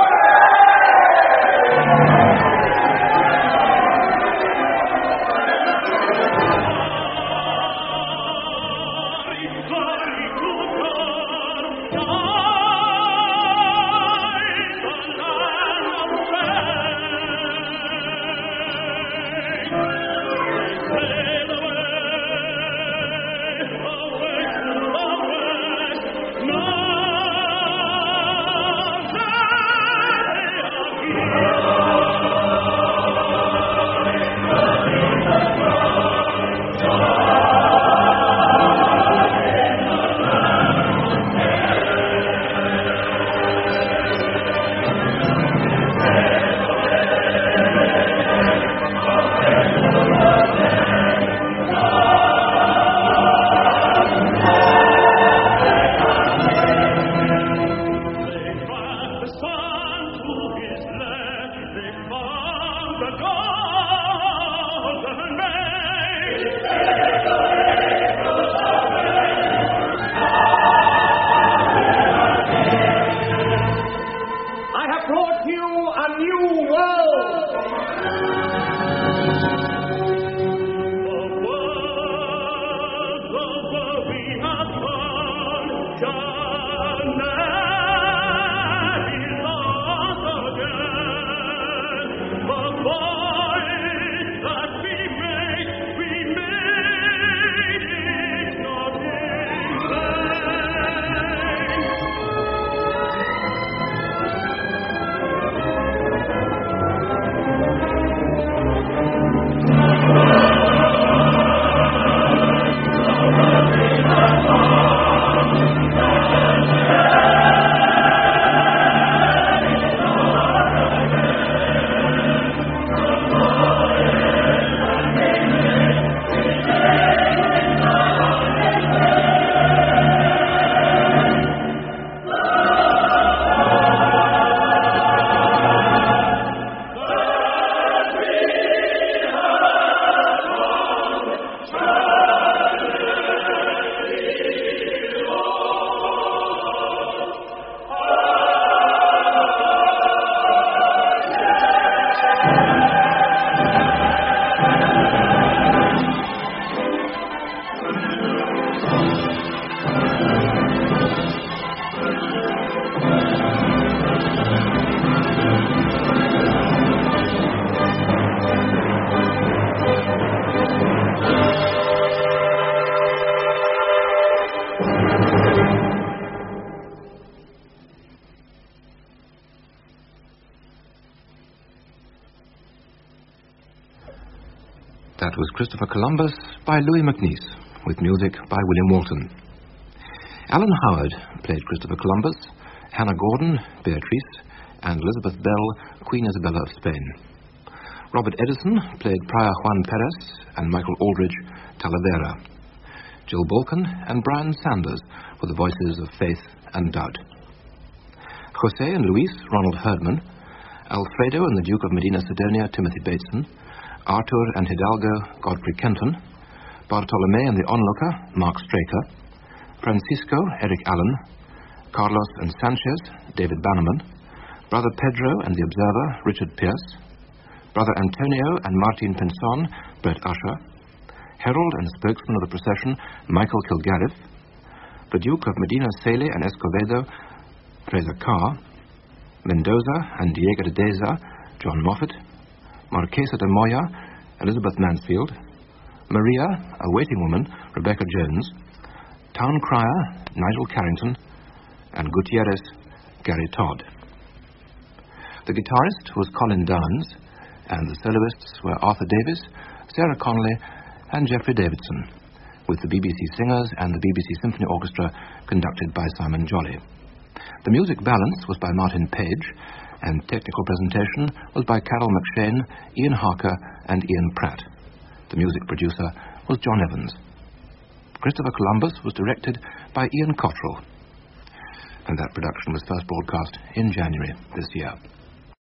That was Christopher Columbus by Louis MacNeice, with music by William Walton. Alan Howard played Christopher Columbus, Hannah Gordon, Beatrice, and Elizabeth Bell, Queen Isabella of Spain. Robert Edison played Prior Juan Perez and Michael Aldridge, Talavera. Jill Balkan and Brian Sanders were the voices of faith and doubt. Jose and Luis, Ronald Herdman. Alfredo and the Duke of Medina Sidonia, Timothy Bateson. Arthur and Hidalgo, Godfrey Kenton. Bartolome and the Onlooker, Mark Straker. Francisco, Eric Allen. Carlos and Sanchez, David Bannerman. Brother Pedro and the Observer, Richard Pierce. Brother Antonio and Martin Pinson, Brett Usher. Herald and spokesman of the procession, Michael Kilgarriff. The Duke of Medina Celi and Escovedo, Fraser Carr. Mendoza and Diego de Deza, John Moffat. Marquesa de Moya, Elizabeth Mansfield. Maria, a waiting woman, Rebecca Jones. Town Crier, Nigel Carrington. And Gutierrez, Gary Todd. The guitarist was Colin Downs, and the soloists were Arthur Davis, Sarah Connolly, and Geoffrey Davidson, with the B B C Singers and the B B C Symphony Orchestra conducted by Simon Jolly. The music balance was by Martin Page, and technical presentation was by Carol McShane, Ian Harker, and Ian Pratt. The music producer was John Evans. Christopher Columbus was directed by Ian Cottrell, and that production was first broadcast in January this year.